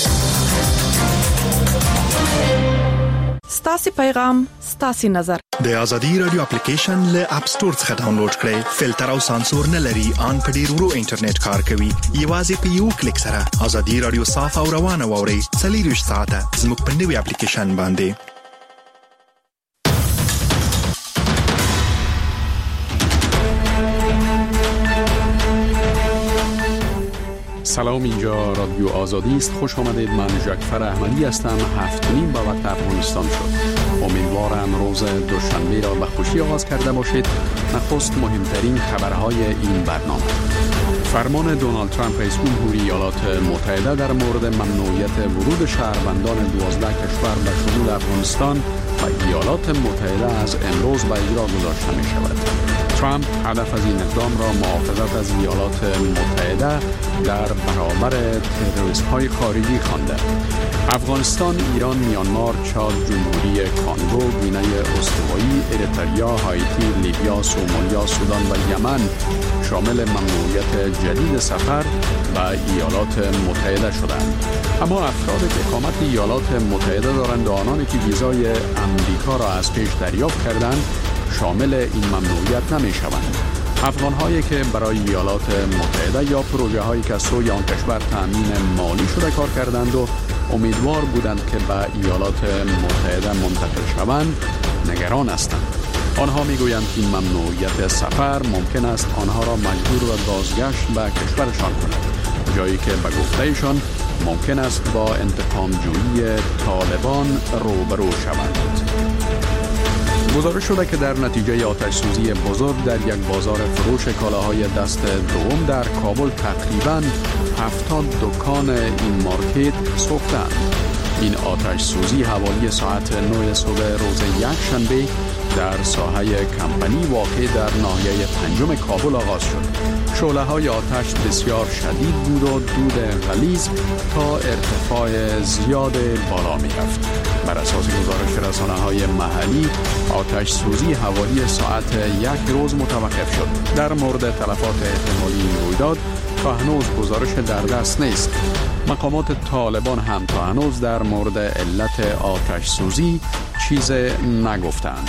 ستاسو پیغام، ستاسو نظر. د ازادي رادیو اپلیکیشن له اپ ستور څخه ډاونلوډ کړئ. فلټر او سانسور نه لري، ان په ډیر ورو انټرنیټ کار کوي. یوازې په یو کلیک سره ازادي رادیو صاف او روانه ووري. 24 ساعته زموږ په نوي اپلیکیشن باندې. سلام، اینجا رادیو آزادی است. خوش آمدید. من جعفر احمدی هستم. 7:30 به وقت افغانستان شد. امیدوارم روز دوشنبه را به خوشی آغاز کرده باشید. نخست مهمترین خبرهای این برنامه. فرمان دونالد ترامپ رئیس جمهوری ایالات متحده در مورد ممنوعیت ورود شهروندان 12 کشور به شمول افغانستان و ایالات متحده از امروز به اجرا گذاشته می شود. ترامپ هدف از این اقدام را محافظت از ایالات متحده در برابر تروریست های خارجی خوانده. افغانستان، ایران، میانمار، چاد، جمهوری کانگو، گینه استوایی، اریتریا، هایتی، لیبیا، سومالیا، سودان و یمن شامل ممنوعیت جدید سفر به ایالات متحده شدند. اما افراد که اقامت ایالات متحده دارند و آنانی که ویزای امریکا را از پیش دریافت کردند شامل این ممنوعیت نمی شوند. افغان‌هایی که برای ایالات متحده یا پروژه هایی که سوی آن کشور تامین مالی شده کار کردند و امیدوار بودند که به ایالات متحده منتقل شوند نگران هستند. آنها میگویند که این ممنوعیت سفر ممکن است آنها را مجبور به بازگشت به کشورشان کند، جایی که به گفته ایشان ممکن است با انتقام جویی طالبان روبرو شوند. گزارش شده که در نتیجه آتش سوزی بزرگ در یک بازار فروش کالاهای دست دوم در کابل تقریباً 70 دکان این مارکت سوختند. این آتش سوزی حوالی ساعت 9 صبح روز یکشنبه در ساحه کمپنی واقع در ناحیه پنجم کابل آغاز شد. شعله‌های آتش بسیار شدید بود و دود غلیظ تا ارتفاع زیاد بالا می‌رفت. بر اساس گزارش رسانه‌های محلی، آتش سوزی حوالی ساعت 1 روز متوقف شد. در مورد تلفات احتمالی این رویداد تا هنوز گزارش در دست نیست. مقامات طالبان هم تا هنوز در مورد علت آتش سوزی چیز نگفتند.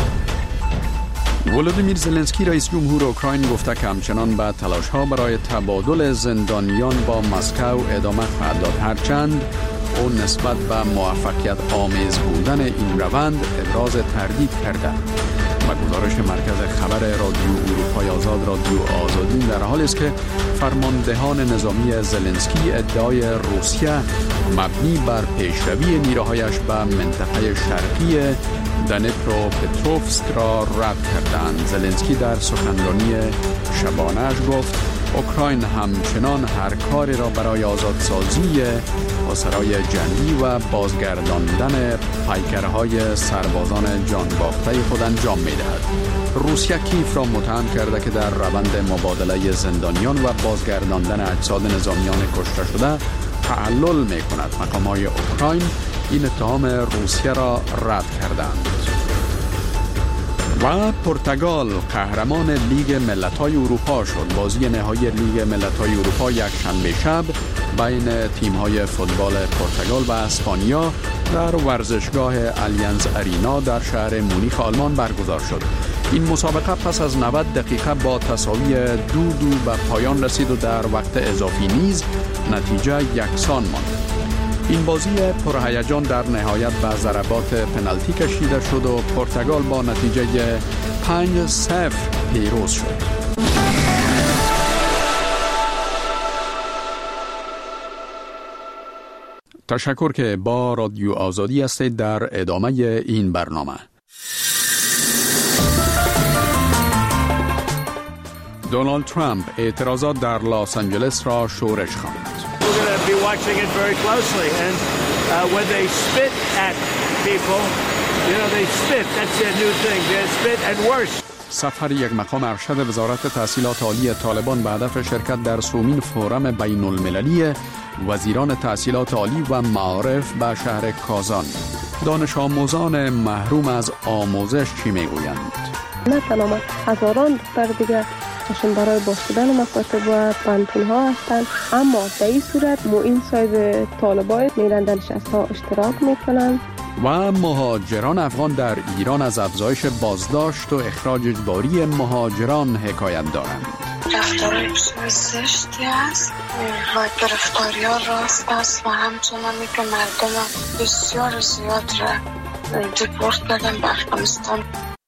ولودیمیر زلنسکی رئیس جمهور اوکراین گفته که همچنان به تلاش‌ها برای تبادل زندانیان با مسکو ادامه خواهد داد، هرچند او نسبت به موفقیت آمیز بودن این روند ابراز تردید کرده. و گزارش مرکز خبر رادیو اروپای آزاد رادیو آزادی در حالی است که فرماندهان نظامی زلنسکی ادعای روسیه مبنی بر پیشروی نیروهایش به منطقه شرقی دنیپروپتروفسک را رد کردند. زلنسکی در سخنرانی شبانه‌اش گفت اوکراین همچنان هر کاری را برای آزادسازی اسرای جنگی و بازگرداندن پیکرهای سربازان جانباخته خود انجام می‌دهد. روسیه کیف را متهم کرده که در روند مبادله زندانیان و بازگرداندن اجساد نظامیان کشته شده تعلل می‌کند. مقامات اوکراین این اتهام روسیه را رد کردند. و پرتغال قهرمان لیگ ملت‌های اروپا شد. بازی نهایی لیگ ملت‌های اروپا یک شنبه شب بین تیم‌های فوتبال پرتغال و اسپانیا در ورزشگاه الیانز ارینا در شهر مونیخ آلمان برگزار شد. این مسابقه پس از 90 دقیقه با تساوی 2-2 به پایان رسید و در وقت اضافی نیز نتیجه یکسان ماند. این بازی پرهیجان در نهایت به ضربات پنالتی کشیده شد و پرتغال با نتیجه 5-0 پیروز شد. تشکر که با رادیو آزادی هستید. در ادامه این برنامه دونالد ترامپ اعتراضات در لس آنجلس را شورش خواند. Be watching it very closely, and when they spit at people, you know, they spit. That's their new thing. They spit and worse. سفر یک مقام ارشد وزارت تحصیلات عالی طالبان به هدف شرکت در سومین فورم بین المللی وزیران تحصیلات عالی و معارف به شهر کازان. دانش آموزان محروم از آموزش چی میگویند؟ نه تنها هزاران دختر دیگه چشم برای باز شدن مکاتب و پانتون‌ها هستند، اما در این صورت این سایز طالبای میرن در نشست‌ها اشتراک میکنند. و مهاجران افغان در ایران از افزایش بازداشت و اخراج اجباری مهاجران حکایت دارند. رفتارهای بسیار زشتی است و گرفتاری ها راست است و همچنانی که مردم بسیار زیاد را دیپورت کردن به افغانستان.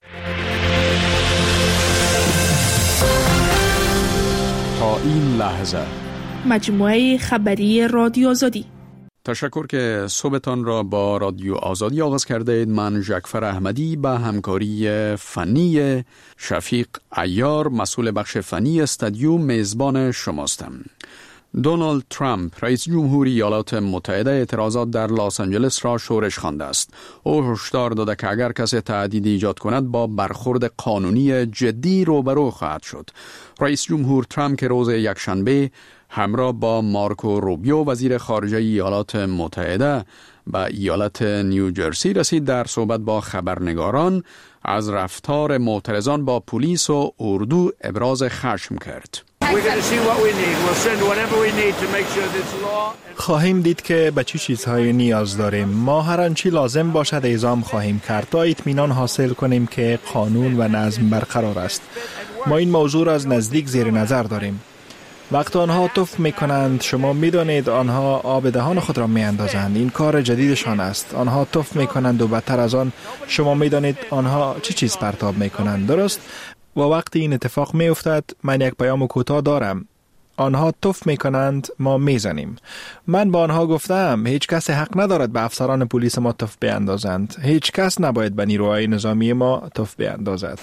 تا این لحظه مجموعه خبری رادیو آزادی. تشکر که صبحتان را با رادیو آزادی آغاز کرده اید. من جعفر احمدی به همکاری فنی شفیق عیار مسئول بخش فنی استودیو میزبان شماستم. دونالد ترامپ رئیس جمهوری ایالات متحده اعتراضات در لس آنجلس را شورش خوانده است. او هشدار داده که اگر کسی تهدید ایجاد کند با برخورد قانونی جدی روبرو خواهد شد. رئیس جمهور ترامپ که روز یکشنبه همراه با مارکو روبیو وزیر خارجه ایالات متحده به ایالت نیوجرسی رسید، در صحبت با خبرنگاران از رفتار معترضان با پلیس و اردو ابراز خشم کرد. خواهیم دید که به چه چیزهای نیاز داریم. ما هر آنچه لازم باشد اعزام خواهیم کرد تا اطمینان حاصل کنیم که قانون و نظم برقرار است. ما این موضوع را از نزدیک زیر نظر داریم. وقت آنها تف میکنند شما میدانید آنها آب دهان خود را میاندازند. این کار جدیدشان است. آنها تف میکنند و بدتر از آن شما میدانید آنها چه چیز پرتاب میکنند، درست؟ و وقتی این اتفاق میافتد من یک پیام کوتاه دارم. آنها تف میکنند ما میزنیم. من با آنها گفتم هیچ کس حق ندارد به افسران پلیس ما تف بیاندازند. هیچ کس نباید به نیروهای نظامی ما تف بیاندازد.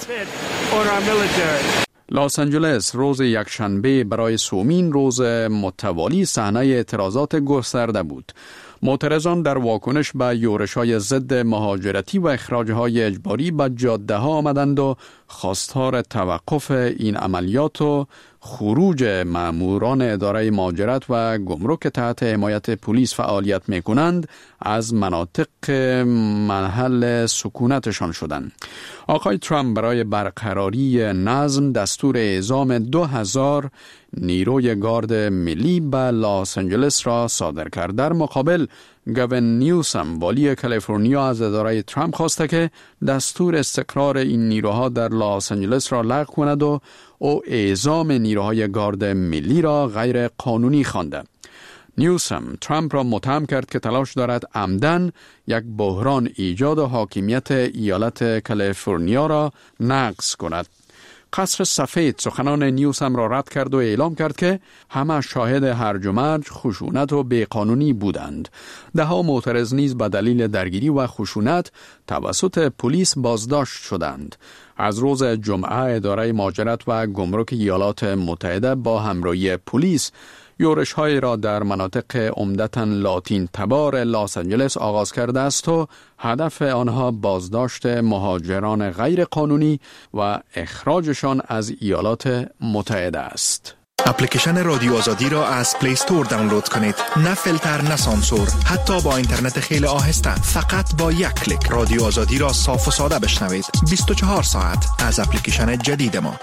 لس آنجلس روز یکشنبه برای سومین روز متوالی صحنه اعتراضات گسترده بود. معترضان در واکنش به یورش‌های ضد مهاجرتی و اخراج‌های اجباری به جاده‌ها آمدند و خواستار توقف این عملیات و خروج ماموران اداره مهاجرت و گمرک تحت حمایت پلیس فعالیت می‌کنند از مناطق محل سکونتشان شدند. آقای ترامپ برای برقراری نظم دستور اعزام 2000 نیروی گارد ملی به لس آنجلس را صادر کرد. در مقابل گاوین نیوسم والی کالیفرنیا از اداره ترامپ خواسته که دستور استقرار این نیروها در لس آنجلس را لغو کند و او اعزام نیروهای گارد ملی را غیر قانونی خوانده. نیوسم ترامپ را متهم کرد که تلاش دارد عمدن یک بحران ایجاد حاکمیت ایالت کالیفرنیا را نقض کند. قصر سفید سخنان نیوسم را رد کرد و اعلام کرد که همه شاهد هرج و مرج، خشونت و بیقانونی بودند. دهها معترض نیز به دلیل درگیری و خشونت توسط پلیس بازداشت شدند. از روز جمعه اداره مهاجرت و گمرک ایالات متحده با همراهی پلیس یورش‌های را در مناطق عمدتاً لاتین تبار لس آنجلس آغاز کرده است و هدف آنها بازداشت مهاجران غیر قانونی و اخراجشان از ایالات متحده است. اپلیکیشن رادیو آزادی را از پلی استور دانلود کنید. نه فیلتر نه سانسور، حتی با اینترنت خیلی آهسته. فقط با یک کلیک رادیو آزادی را صاف و ساده بشنوید. 24 ساعت از اپلیکیشن جدید ما.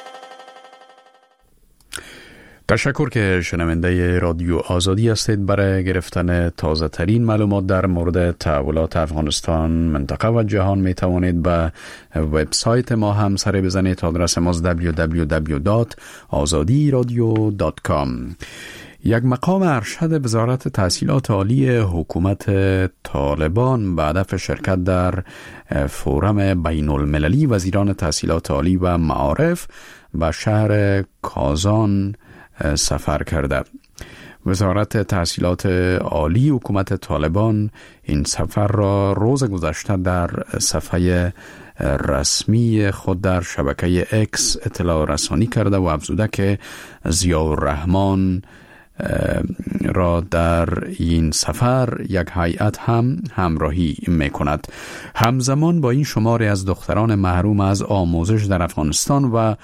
تشکر که شنونده رادیو آزادی هستید. برای گرفتن تازه ترین معلومات در مورد تحولات افغانستان، منطقه و جهان می توانید به وبسایت ما هم سر بزنید. آدرس ما www.azadiradio.com. یک مقام ارشد وزارت تحصیلات عالی حکومت طالبان به هدف شرکت در فورم بین المللی وزیران تحصیلات عالی و معارف به شهر کازان سفر کرده. وزارت تحصیلات عالی حکومت طالبان این سفر را روز گذشته در صفحه رسمی خود در شبکه اکس اطلاع رسانی کرده و افزوده که ضیاءالرحمن را در این سفر یک هیئت هم همراهی می‌کند. همزمان با این شماری از دختران محروم از آموزش در افغانستان و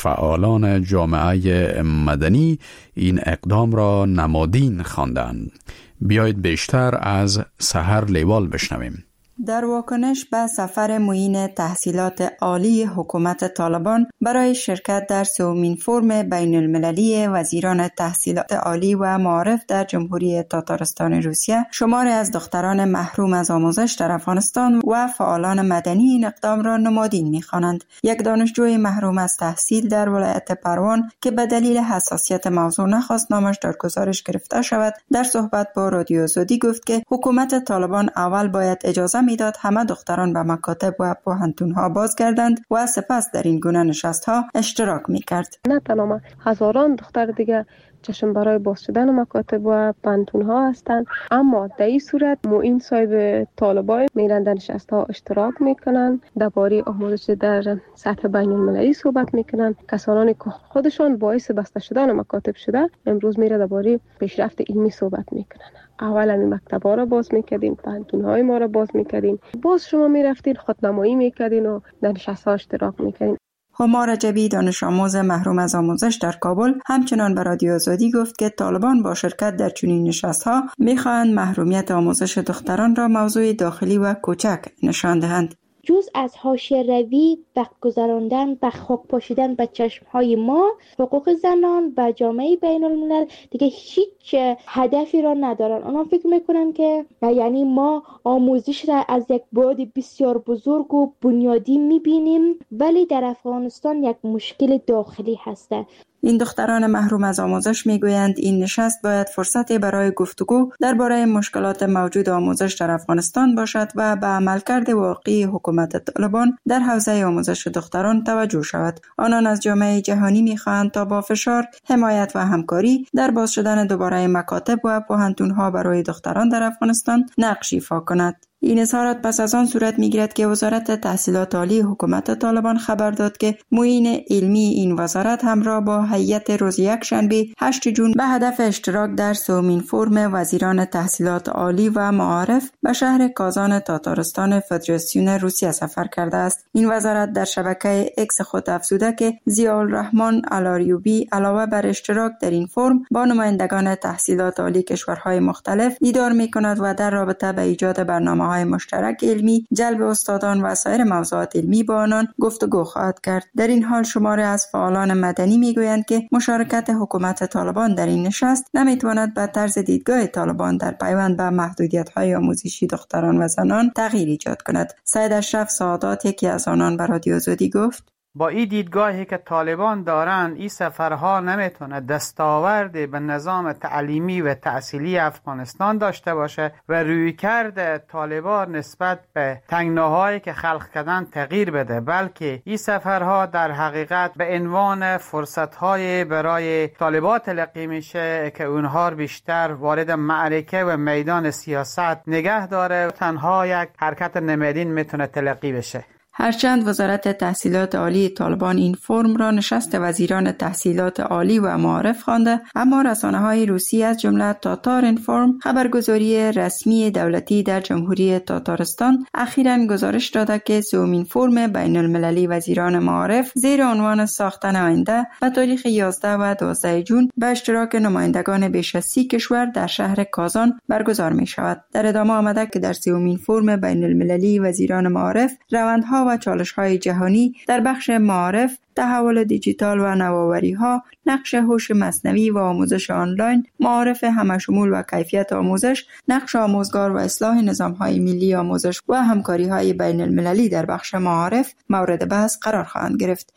فعالان جامعه مدنی این اقدام را نمادین خواندند. بیایید بیشتر از سحر لیوال بشنویم. در واکنش به سفر معین تحصیلات عالی حکومت طالبان برای شرکت در سومین فرم بین المللی وزیران تحصیلات عالی و معارف در جمهوری تاتارستان روسیه، شماری از دختران محروم از آموزش در افغانستان و فعالان مدنی این اقدام را نمادین می‌خوانند. یک دانشجوی محروم از تحصیل در ولایت پروان که به دلیل حساسیت موضوع نخواست نامش در گزارش گرفته شود، در صحبت با رادیو آزادی گفت که حکومت طالبان اول باید اجازه میداد همه دختران به مکاتب و پوهنتون‌ها بازگردند و سپس در این گونه نشست‌ها اشتراک می‌کرد. نه تنها هزاران دختر دیگه چشم برای باز شدن مکاتب و پوهنتون‌ها هستند، اما در این صورت معین صاحب طالبای میرن در نشست‌ها اشتراک میکنن، درباره آموزش در سطح بین‌المللی صحبت میکنن. کسانی که خودشان باعث بسته شدن مکاتب شده امروز میره درباره پیشرفت علمی صحبت میکنن. اول همین مکتب‌ها را باز میکردین، پوهنتون‌های ما را باز میکردین، باز شما میرفتین خودنمایی میکردین و در نشست‌ها اشتراک میکردین. هما رجبی دانش آموز محروم از آموزش در کابل همچنان به رادیو آزادی گفت که طالبان با شرکت در چنین نشست‌ها می‌خواهند محرومیت آموزش دختران را موضوع داخلی و کوچک نشان دهند. جز از حاشیه روی وقت گذراندن و خاک پاشیدن به چشمهای ما، حقوق زنان و جامعه بین الملل دیگه هیچ هدفی را ندارن. اونا فکر میکنن که یعنی ما آموزش را از یک بعد بسیار بزرگ و بنیادی میبینیم، ولی در افغانستان یک مشکل داخلی هسته. این دختران محروم از آموزش میگویند این نشست باید فرصتی برای گفتگو درباره مشکلات موجود آموزش در افغانستان باشد و به عملکرد واقعی حکومت طالبان در حوزه آموزش دختران توجه شود. آنان از جامعه جهانی میخواهند تا با فشار، حمایت و همکاری در باز شدن دوباره مکاتب و پوهنتون‌ها برای دختران در افغانستان نقش ایفا کند. این اظهارات پس از آن صورت می‌گیرد که وزارت تحصیلات عالی حکومت طالبان خبر داد که معین علمی این وزارت همراه با هیئت روز یکشنبه 8 جون به هدف اشتراک در سومین فرم وزیران تحصیلات عالی و معارف به شهر کازان تاتارستان فدراسیون روسیه سفر کرده است. این وزارت در شبکه اکس خود افزوده که ضیاءالرحمن الاریوبی علاوه بر اشتراک در این فرم با نمایندگان تحصیلات عالی کشورهای مختلف دیدار می‌کند و در رابطه با ایجاد برنامه های مشترک علمی، جلب استادان و سایر موضوعات علمی با آنان گفتگو خواهد کرد. در این حال شماری از فعالان مدنی میگویند که مشارکت حکومت طالبان در این نشست نمیتواند به طرز دیدگاه طالبان در پیوند به محدودیت‌های آموزشی دختران و زنان تغییر ایجاد کند. سید اشرف سعادات یکی از آنان به رادیو آزادی گفت: با این دیدگاهی که طالبان دارن، این سفرها نمیتونه دستاوردی به نظام تعلیمی و تحصیلی افغانستان داشته باشه و رویکرد طالبان نسبت به تنگناهایی که خلق کردن تغییر بده، بلکه این سفرها در حقیقت به عنوان فرصت‌های برای طالبان تلقی میشه که اونها بیشتر وارد معرکه و میدان سیاست نگه داره و تنها یک حرکت نمادین میتونه تلقی بشه. هرچند وزارت تحصیلات عالی طالبان این فرم را نشست وزیران تحصیلات عالی و معارف خوانده، اما رسانه‌های روسی از جمله تاتار اینفورم، خبرگزاری رسمی دولتی در جمهوری تاتارستان، اخیراً گزارش داده که سومین فرم بین المللی وزیران معارف زیر عنوان ساختن آینده به تاریخ 11 و 12 جون به اشتراک نمایندگان بیش از 30 کشور در شهر کازان برگزار می شود. در ادامه آمده که در سومین فرم بین المللی وزیران معارف روندها و چالش‌های جهانی در بخش معارف، تحول دیجیتال و نوآوری‌ها، نقش هوش مصنوعی و آموزش آنلاین، معارف همشمول و کیفیت آموزش، نقش آموزگار و اصلاح نظام‌های ملی آموزش و همکاری‌های بین المللی در بخش معارف مورد بحث قرار خواهند گرفت.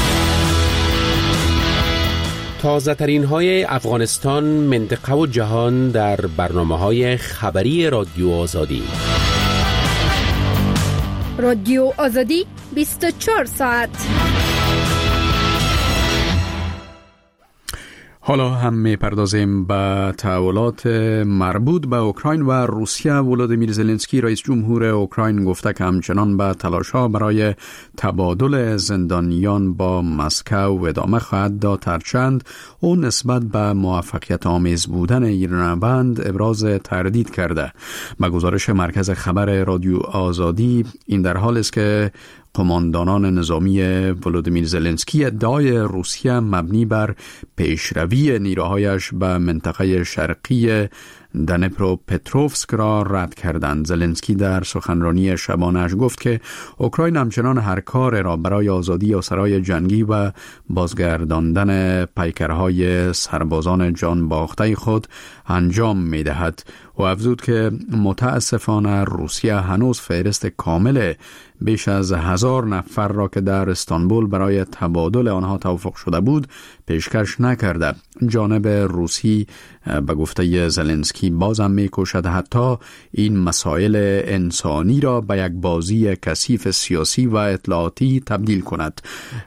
تازه ترین های افغانستان، منطقه و جهان در برنامه‌های خبری رادیو آزادی. رادیو آزادی 24 ساعت. حالا هم می‌پردازیم به تحولات مربوط به اوکراین و روسیه. ولادیمیر زلنسکی رئیس جمهور اوکراین گفته که همچنان به تلاش‌ها برای تبادل زندانیان با مسکو ادامه خواهد داد، هرچند او نسبت به موفقیت آمیز بودن این روند ابراز تردید کرده. به گزارش مرکز خبر رادیو آزادی، این در حال است که قماندانان نظامی ولادیمیر زلنسکی ادعای روسیه مبنی بر پیشروی نیروهایش به منطقه شرقی دنپروپتروفسک را رد کردند. زلنسکی در سخنرانی شبانه‌اش گفت که اوکراین همچنان هر کار را برای آزادی اسرای جنگی و بازگرداندن پیکرهای سربازان جان باخته خود انجام می‌دهد و افزود که متاسفانه روسیه هنوز فهرست کامل بیش از 1000 نفر را که در استانبول برای تبادل آنها توافق شده بود پیشکش نکرده. جانب روسی به گفته زلنسکی بازم می‌کوشد حتی این مسائل انسانی را به یک بازی کثیف سیاسی و اطلاعاتی تبدیل کند.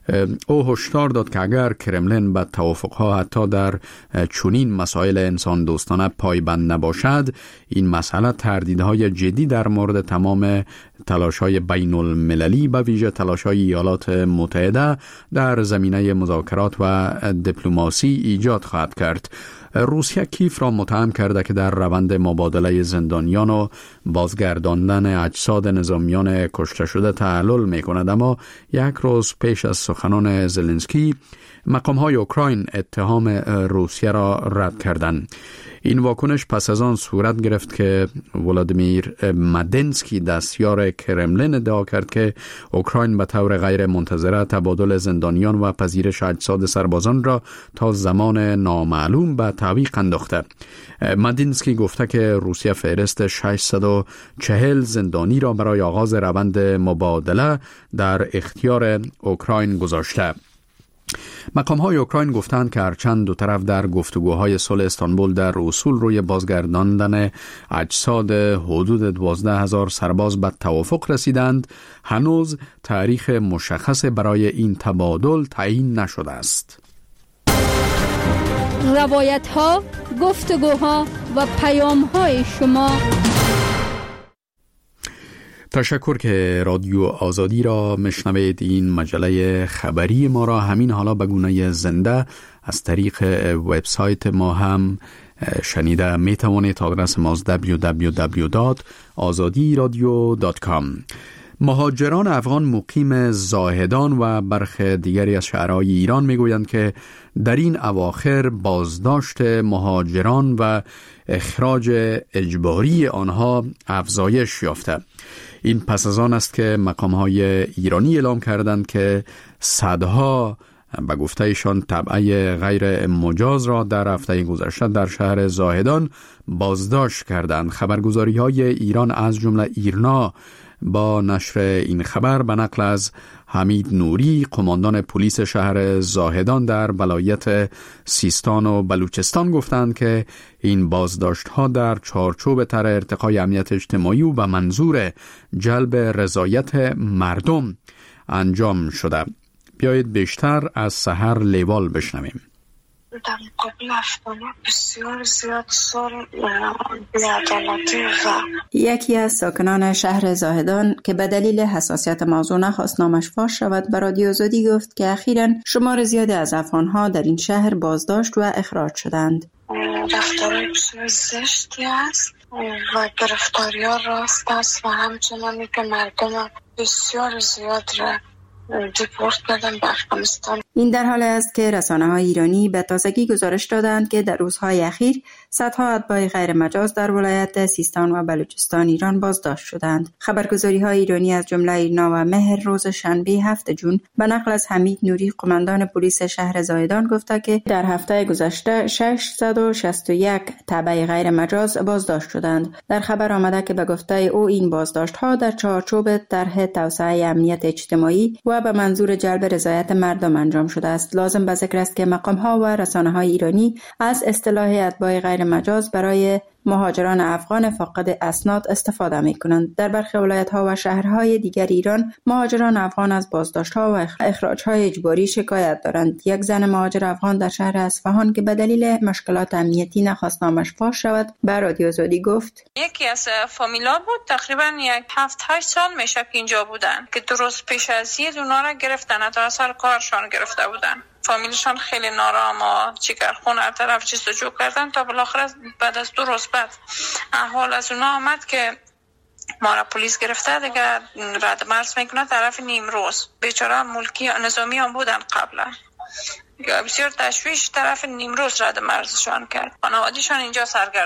او هشدار داد که اگر کرملین به توافق‌ها حتی در چنین مسائل انسان دوستانه پایبند نباشد، این مسئله تردیدهای جدی در مورد تمام تلاش‌های بین المللی به ویژه تلاش‌های ایالات متحده در زمینه مذاکرات و دیپلماسی ایجاد خواهد کرد. روسیه کیف را متهم کرده که در روند مبادله زندانیان و بازگرداندن اجساد نظامیان کشته شده تعلل می‌کند، اما یک روز پیش از سخنان زلنسکی مقام‌های اوکراین اتهام روسیه را رد کردند. این واکنش پس از آن صورت گرفت که ولادیمیر مدنسکی دستیار کرملین ادعا کرد که اوکراین به طور غیر منتظره تبادل زندانیان و پذیرش اجساد سربازان را تا زمان نامعلوم به تعویق انداخته. مدنسکی گفته که روسیه فهرست 640 زندانی را برای آغاز روند مبادله در اختیار اوکراین گذاشته. مقام‌های اوکراین گفتند که هرچند دو طرف در گفتگوهای صلح استانبول در اصول روی بازگرداندن اجساد حدود 12,000 سرباز به توافق رسیدند، هنوز تاریخ مشخص برای این تبادل تعیین نشده است. روایت‌ها، گفتگوها و پیام‌های شما. تشکر که رادیو آزادی را مشنوید. این مجله خبری ما را همین حالا به گونه زنده از طریق وبسایت ما هم شنیده می توانید. آدرس ما www.azadiradio.com. مهاجران افغان مقیم زاهدان و برخی دیگری از شهرهای ایران می گویند که در این اواخر بازداشت مهاجران و اخراج اجباری آنها افزایش یافته. این پس از آن است که مقام‌های ایرانی اعلام کردند که صدها به گفته ایشان تبعه غیر مجاز را در هفته گذشته در شهر زاهدان بازداشت کردند. خبرگزاری‌های ایران از جمله ایرنا با نشر این خبر به نقل از حمید نوری، قماندان پلیس شهر زاهدان در ولایت سیستان و بلوچستان گفتند که این بازداشت‌ها در چارچوب طرح ارتقای امنیت اجتماعی و به منظور جلب رضایت مردم انجام شده. بیایید بیشتر از سحر لیوال بشنویم. در مقابل افغان‌ها بسیار زیاد ظلم بی‌عدالتی و یکی از ساکنان شهر زاهدان که به دلیل حساسیت موضوع نخواست نامش فاش شود به رادیو آزادی گفت که اخیراً شمار زیادی از افغان‌ها در این شهر بازداشت و اخراج شدند. رفتارهای بسیار زشتی است و گرفتاری‌ها راست است و همچنانی که مردم بسیار زیاد را دیپورت کردن به افغانستان. این در حال است که رسانه‌های ایرانی به تازگی گزارش دادند که در روزهای اخیر صدها اتباع غیر مجاز در ولایت سیستان و بلوچستان ایران بازداشت شدند. خبرگزاری‌های ایرانی از جمله ایرنا و مهر روز شنبه 7 جون به نقل از حمید نوری قماندان پلیس شهر زاهدان گفته که در هفته گذشته 661 تبع غیر مجاز بازداشت شدند. در خبر آمده که به گفته او این بازداشت‌ها در چارچوب طرح توسعه امنیت اجتماعی و به منظور جلب رضایت مردم انجام شده است. لازم به ذکر است که مقام‌ها و رسانه‌های ایرانی از اصطلاح اتباع غیر مجاز برای مهاجران افغان فاقد اسناد استفاده می‌کنند. در برخی ولایت‌ها و شهرهای دیگر ایران مهاجران افغان از بازداشت‌ها و اخراج‌های اجباری شکایت دارند. یک زن مهاجر افغان در شهر اصفهان که به دلیل مشکلات امنیتی نخواست نامش فاش شود به رادیو آزادی گفت: یکی از فامیلا بود، تقریبا 7-8 سال میشه که اینجا بودن که درست پیش از عید اونا را گرفتن، تا اثر کارشان گرفته بودن. فامیلشان خیلی نارام و چیکارخون هر طرف جستجو کردن تا بالاخره بعد از 2 روز بعد احوال از اونا آمد که ما را پلیس گرفته دیگه رد مرز میکنه طرف نیمروز. بیچاره ملکی نظامی هم بودن قبلا، بسیار تشویش طرف نیمروز رد مرزشان کرد. خانواده‌شان اینجا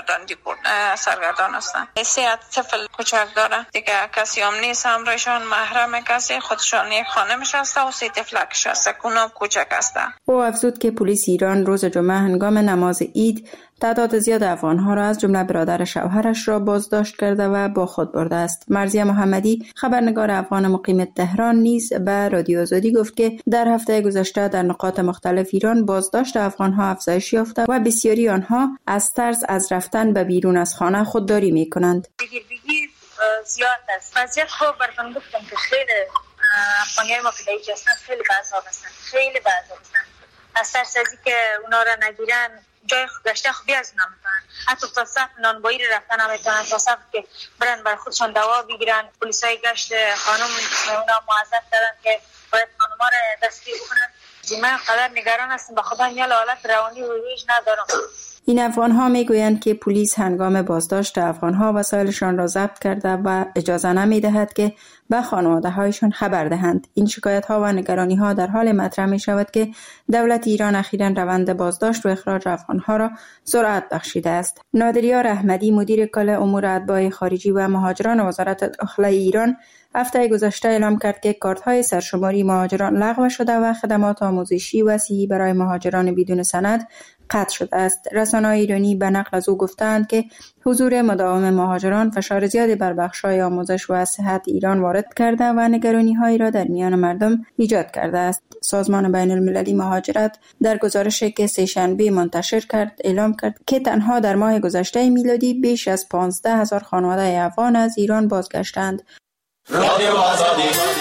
سرگردان هستند. 3 طفل کوچک داره دیگه، کسی هم نیست همراهشان، محرم کسی، خودشان یک خانمش هسته و 3 طفلکش هسته که اونا کوچک هستند. او افزود که پلیس ایران روز جمعه هنگام نماز عید تعداد زیاد افغان‌ها را از جمله برادر شوهرش را بازداشت کرده و با خود برده است. مرضیه محمدی خبرنگار افغان مقیم تهران نیز به رادیو آزادی گفت که در هفته گذشته در نقاط مختلف ایران بازداشت افغان‌ها افزایش یافته و بسیاری آنها از ترس از رفتن به بیرون از خانه خودداری می‌کنند. بگیربگی زیاد است. وضعیت خوب براتون گفتم که خیلی افغانیای ما که اینجا هستن خیلی بعضا هستن. از ترس از اینکه اونا را نگیرن جای گشته خوبی از اونا میکنن. حتی تا صف نانبایی رفتن هم میتونن، تا صف که برن بر خودشان دوا بگیرن. پلیسای گشت خانم اونا معذب کردن که باید خانوما را دستگیر بکنن. من قدر نگران هستم، به خدا میال حالت روانی و روحیش ندارم. این افغان‌ها میگویند که پلیس هنگام بازداشت افغان‌ها وسایلشان را ضبط کرده و اجازه نمی‌دهد که به خانواده‌هایشان خبر دهند. این شکایت‌ها و نگرانی‌ها در حال مطرح می‌شود که دولت ایران اخیراً روند بازداشت و اخراج افغان‌ها را سرعت بخشیده است. نادریار احمدی مدیر کل امور اتباع خارجی و مهاجران وزارت داخله ایران هفته گذشته اعلام کرد که کارت‌های سرشماری مهاجران لغو شده و خدمات آموزشی و صحی برای مهاجران بدون سند قطع شده است. رسانه‌های ایرانی به نقل از او گفتند که حضور مداوم مهاجران فشار زیادی بر بخش‌های آموزش و صحت ایران وارد کرده و نگرانی‌هایی را در میان مردم ایجاد کرده است. سازمان بین‌المللی مهاجرت در گزارشی که سه‌شنبه منتشر کرد اعلام کرد که تنها در ماه گذشته میلادی بیش از 15,000 خانواده افغان از ایران بازگشتند. رادیو آزادی.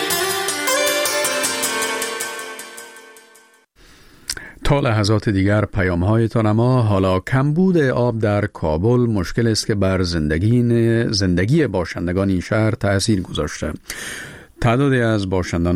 تا لحظات دیگر پیام‌هایتان. اما حالا کمبود آب در کابل مشکل است که بر زندگی باشندگان این شهر تأثیر گذاشته. تعدادی از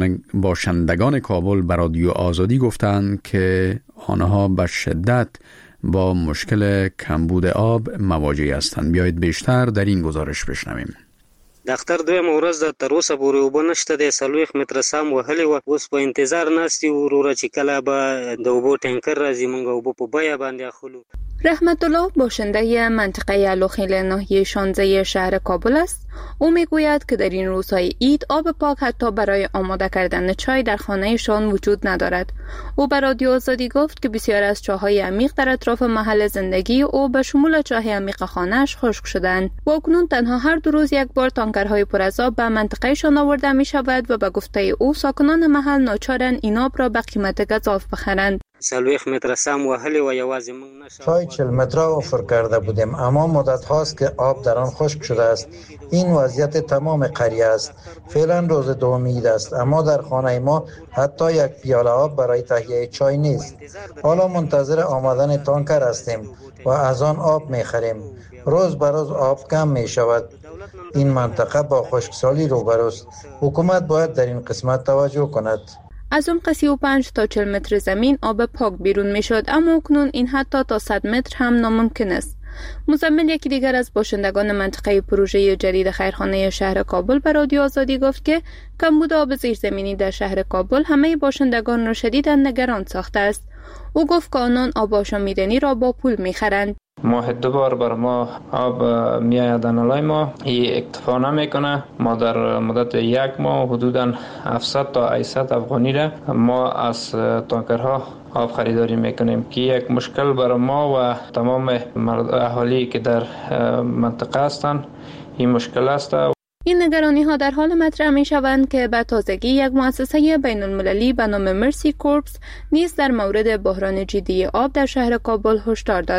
باشندگان کابل به رادیو آزادی گفتند که آنها به شدت با مشکل کمبود آب مواجه هستند. بیایید بیشتر در این گزارش بشنویم. دختر دویم ورځ د تر اوسه پورې اوبه نشته دی، 40 متره سام وهلې وه. اوس په انتظار ناست یو وروره چې کله به د اوبو ټینکر راځي موږ اوبه په بیه باندې اخلو. رحمت الله باشنده منطقه الوخیل ناحیه 16 شهر کابل است. او میگوید که در این روزهای عید آب پاک حتی برای آماده کردن چای در خانه‌شان وجود ندارد. او به رادیو آزادی گفت که بسیار از چاهای عمیق در اطراف محل زندگی او به شمول چاه عمیق خانه‌اش خشک شدند و اکنون تنها هر 2 روز یک بار تانکرهای پر از آب به منطقه‌شان آورده می شود و به گفته او ساکنان محل ناچارند این آب را به قیمت گزاف بخرند. 40 متر سام وهلی و یوازې موږ نشه. چای 40 متره آفر کرده بودیم، اما مدت هاست که آب در آن خشک شده است. این وضعیت تمام قریه است. فعلا روز دوم عید است، اما در خانه ما حتی یک پیاله آب برای تهیه چای نیست. حالا منتظر آمدن تانکر هستیم و از آن آب می‌خریم. روز به روز آب کم می‌شود. این منطقه با خشکسالی روبروست. حکومت باید در این قسمت توجه کند. از عمق 35 تا 40 متر زمین آب پاک بیرون می شد، اما اکنون این حتی تا 100 متر هم ناممکن است. مزمل یکی دیگر از باشندگان منطقه پروژه جدید خیرخانه شهر کابل به رادیو آزادی گفت که کمبود آب زیرزمینی در شهر کابل همه باشندگان را شدیداً نگران ساخته است. او گفت که آنان آب آشامیدنی را با پول می خرند. ماه 2 بار بر ما آب میآید نالای ما، این اکتفا نمیکنه. ما در مدت 1 ماه حدوداً 700 تا 800 افغانی را ما از تانکرها آب خریداری میکنیم که یک مشکل بر ما و تمام اهالی که در منطقه هستند این مشکل است. این نگرانی ها در حال مطرح می شوند که به تازگی یک مؤسسه بین المللی به نام مرسی کورپس نیز در مورد بحران جدی آب در شهر کابل هشدار داده است.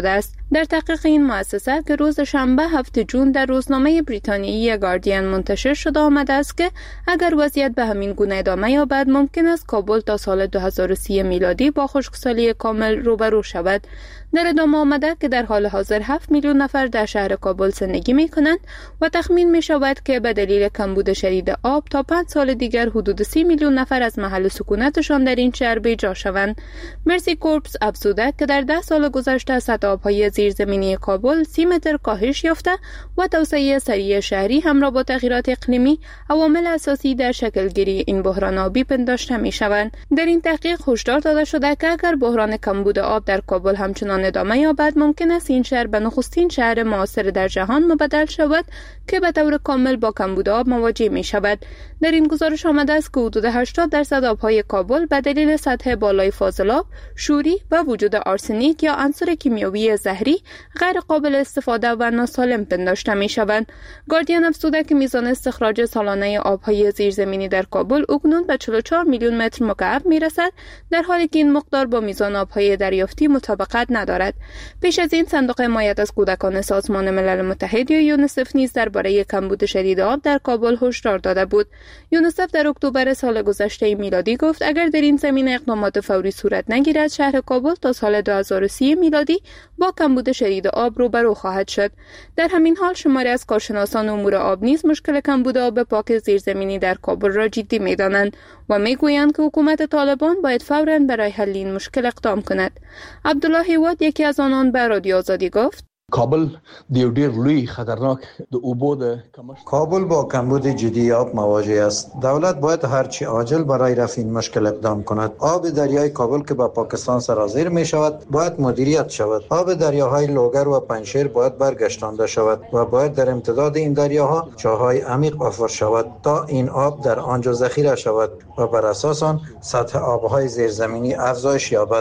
در تحقیق این مؤسسه که روز شنبه 7 جون در روزنامه بریتانیایی گاردین منتشر شده آمده است که اگر وضعیت به همین گونه ادامه یابد ممکن است کابل تا سال 2030 میلادی با خشکسالی کامل روبرو شود. در ادامه آمده که در حال حاضر 7 میلیون نفر در شهر کابل زندگی می کنند و تخمین می شود که به دلیل کمبود شدید آب تا 5 سال دیگر حدود 30 میلیون نفر از محل سکونتشان در این شهر بی‌جا شوند. مرسی کورپس افزوده که در 10 سال گذشته سطح آب‌های زیرزمینی کابل 30 متر کاهش یافته و توسعه سریع شهری همراه با تغییرات اقلیمی عوامل اساسی در شکلگیری این بحران آبی پنداشته می شوند. در این تحقیق هشدار داده شده که اگر بحران کمبود آب در کابل همچنان ادامه یابد ممکن است این شهر به نخستین شهر معاصر در جهان مبدل شود که به طور کامل با کمبود آب مواجه می شود. در این گزارش آمده است که حدود 80% آبهای کابل به دلیل سطح بالای فاضلاب، شوری و وجود آرسنیک یا عنصر کیمیایی زهری غیر قابل استفاده و ناسالم پنداشته می شوند. گاردین افزوده که میزان استخراج سالانه آبهای زیرزمینی در کابل اکنون به 44 میلیون متر مکعب می رسد، در حالی که این مقدار با میزان آبهای دریافتی مطابقت ندارد. پیش از این صندوق حمایت از کودکان سازمان ملل متحد یا یونیسف نیز درباره کمبود شدید آب در کابل هشدار داده بود. یونیسف در اکتبر سال گذشته میلادی گفت اگر در این زمینه اقدامات فوری صورت نگیرد شهر کابل تا سال 2030 میلادی با کمبود شدید آب روبرو خواهد شد. در همین حال شماری از کارشناسان امور آب نیز مشکل کمبود آب پاک زیرزمینی در کابل را جدی می‌دانند و میگویند که حکومت طالبان باید فوراً برای حل این مشکل اقدام کند. عبدالله هیواد یکی از آنان به رادیو آزادی گفت کابل دیو ډیر لوی خطرناک د اوبو د کابل با کمبود جدی آب مواجه است. دولت باید هرچی عاجل برای رفع این مشکل اقدام کند. آب دریای کابل که به پاکستان سرازیر می شود باید مدیریت شود. آب دریاهای لوگر و پنجشیر باید برگشتانده شود و باید در امتداد این دریاها چاهای عمیق حفر شود تا این آب در آنجا ذخیره شود و بر اساس آن سطح آبهای زیرزمینی افزایش یابد.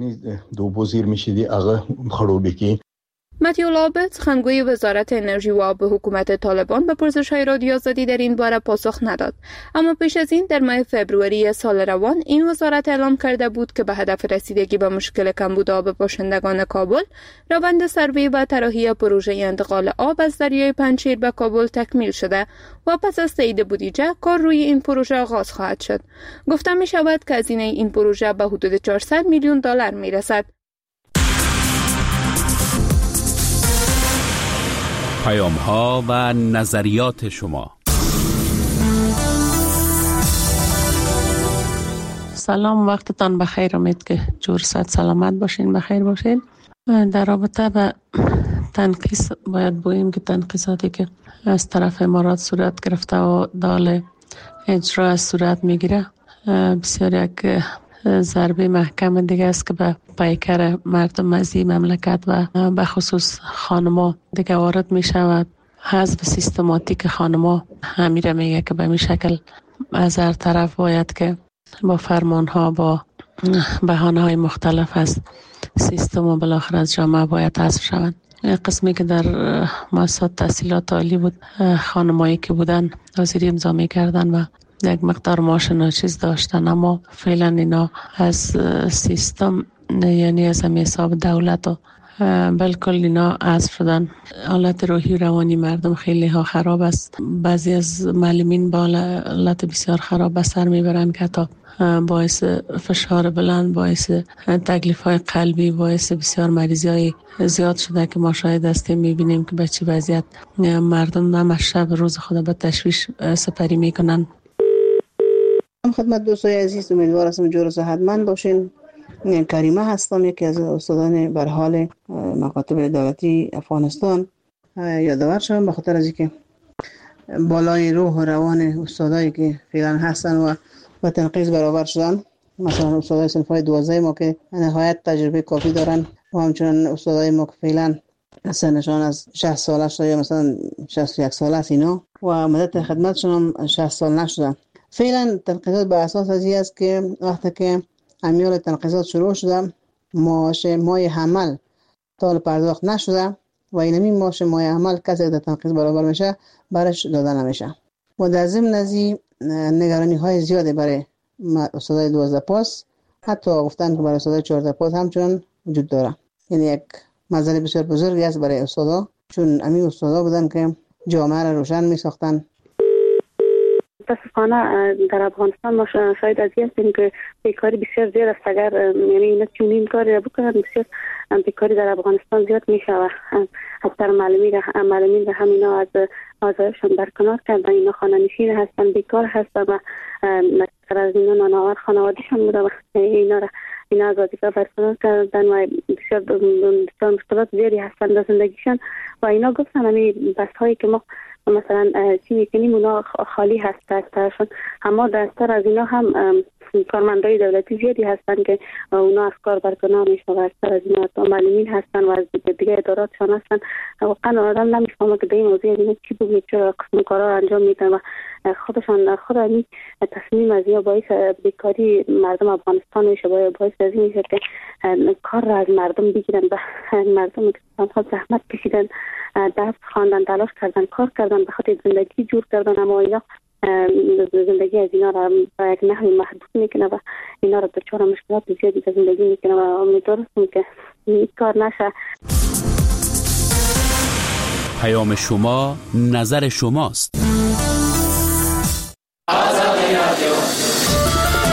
د اوبو زیرمې چې دي هغه خړوبې کی. متیو لابت سخنگوی وزارت انرژی و آب حکومت طالبان به پرسش‌های رادیو آزادی در این باره پاسخ نداد، اما پیش از این در ماه فوریه سال روان این وزارت اعلام کرده بود که به هدف رسیدگی به مشکل کمبود آب باشندگان کابل روند سروی و طراحی پروژه انتقال آب از دریای پنجشیر به کابل تکمیل شده و پس از تایید بودجه کار روی این پروژه آغاز خواهد شد. گفته می شود که هزینه این پروژه به حدود 400 میلیون دلار می رسد. پیام‌ها و نظریات شما. سلام، وقتتان بخیر. امید که جور صحت سلامت باشین، بخیر باشین. در رابطه به تنقیص باید بگوییم که تنقیصاتی که از طرف امارات صورت گرفته و دال اجرا صورت میگیره بسیار یک ضربه محکم دیگه است که به پیکر مردم از این مملکت و به خصوص خانما دیگه وارد می شود. حذف سیستماتیک خانما همیره میگه که به می شکل از هر طرف باید که با فرمان ها با بهانه های مختلف از سیستم و بالاخره از جامعه باید حذف شود. قسمی که در مؤسسات تحصیلات عالی بود خانمایی که بودن حاضری امضا می کردن و یک مقدار معاش ناچیز داشتن، اما فعلا اینا از سیستم یعنی از همه حساب دولت و بالکل اینا حذف شدن. حالت روحی و روانی مردم خیلی ها خراب است. بعضی از معلمین با حالت بسیار خراب به سر میبرن که تا باعث فشار بلند، باعث تکلیف های قلبی، باعث بسیار مریضی های زیاد شده که ما شاید هستیم میبینیم که به چه وضعیت مردم هم شب روز خود به تشویش سپری میکنن. خدمت دوستای عزیز، امیدوار هستم جور و صحتمند باشین. کریمه هستم، یکی از استادان بر حال مکاتب دولتی افغانستان. یادآور شدم به خاطر از اینکه بالای روح و روان استادایی که فعلا هستن و با تنقیص برابر شدن، مثلا استادای صنفای 12 ما که نهایت تجربه کافی دارن و همچنین استادای ما که فعلا سنشان از 60 ساله شده یا مثلا 61 ساله است اینا و مدت خدمتشون هم 60 سال نشدن. فعلا تنقیصات بر اساس از این است که وقتی که امیال تنقیصات شروع شده معاش مای حمل تا پرداخت نشده و اینمی معاش مای حمل کسی که تنقیص برابر میشه برش داده نمیشه و در ضمن از این نگرانی های زیاده برای استادای 12 پاس، حتی گفتن که برای استادای 14 پاس همچنان وجود داره. یعنی یک مزل بسیار بزرگی است برای استادا، چون همین استادا بودن که جامعه را روشن می ساختن. متاسفانه در افغانستان ما شاید از این هستیم که بیکاری بسیار زیاد است. اگر یعنی اینا چنین کاری را بکنن بسیار بیکاری در افغانستان زیاد میشه و اکثر معلمین هم اینا از آزادشان برکنار کردن. اینا خانه نشین هستن، بیکار هستن و اکثر از اینا نانآور خانوادهشان بوده و اینا از وظیفه برکنار کردن و بسیار مشکلات زیادی هستن در زندگیشان و اینا گفتن همین بس هایی که ما مثلا چی میکنیم اونا خالی هست دستشون، اما دستر از اینا هم کارمندای دولتی زیادی هستن که اونا از کار برکنار میشن و اکثر از اینا معلمین هستن و از دیگه اداراتشان هستن. واقعا آدم نمیفهمه که در این موضوع اینا چی بگه، چرا قسم کارا انجام میدن و خود همین تصمیم از یا باعث بیکاری مردم افغانستان میشه، باعث از این میشه که کار را از مردم بگیرن و مردم که خود زحمت کشیدن، درس خواندن، تلاش کردن، کار کردن، به خاطر زندگی جور کردن، اما اینا زندگی از اینا را به یک نحوی محدود میکنه و اینا را دچار مشکلات زیادی در زندگی میکنه و امیدوارم که این کار نشه. پیام شما نظر شماست.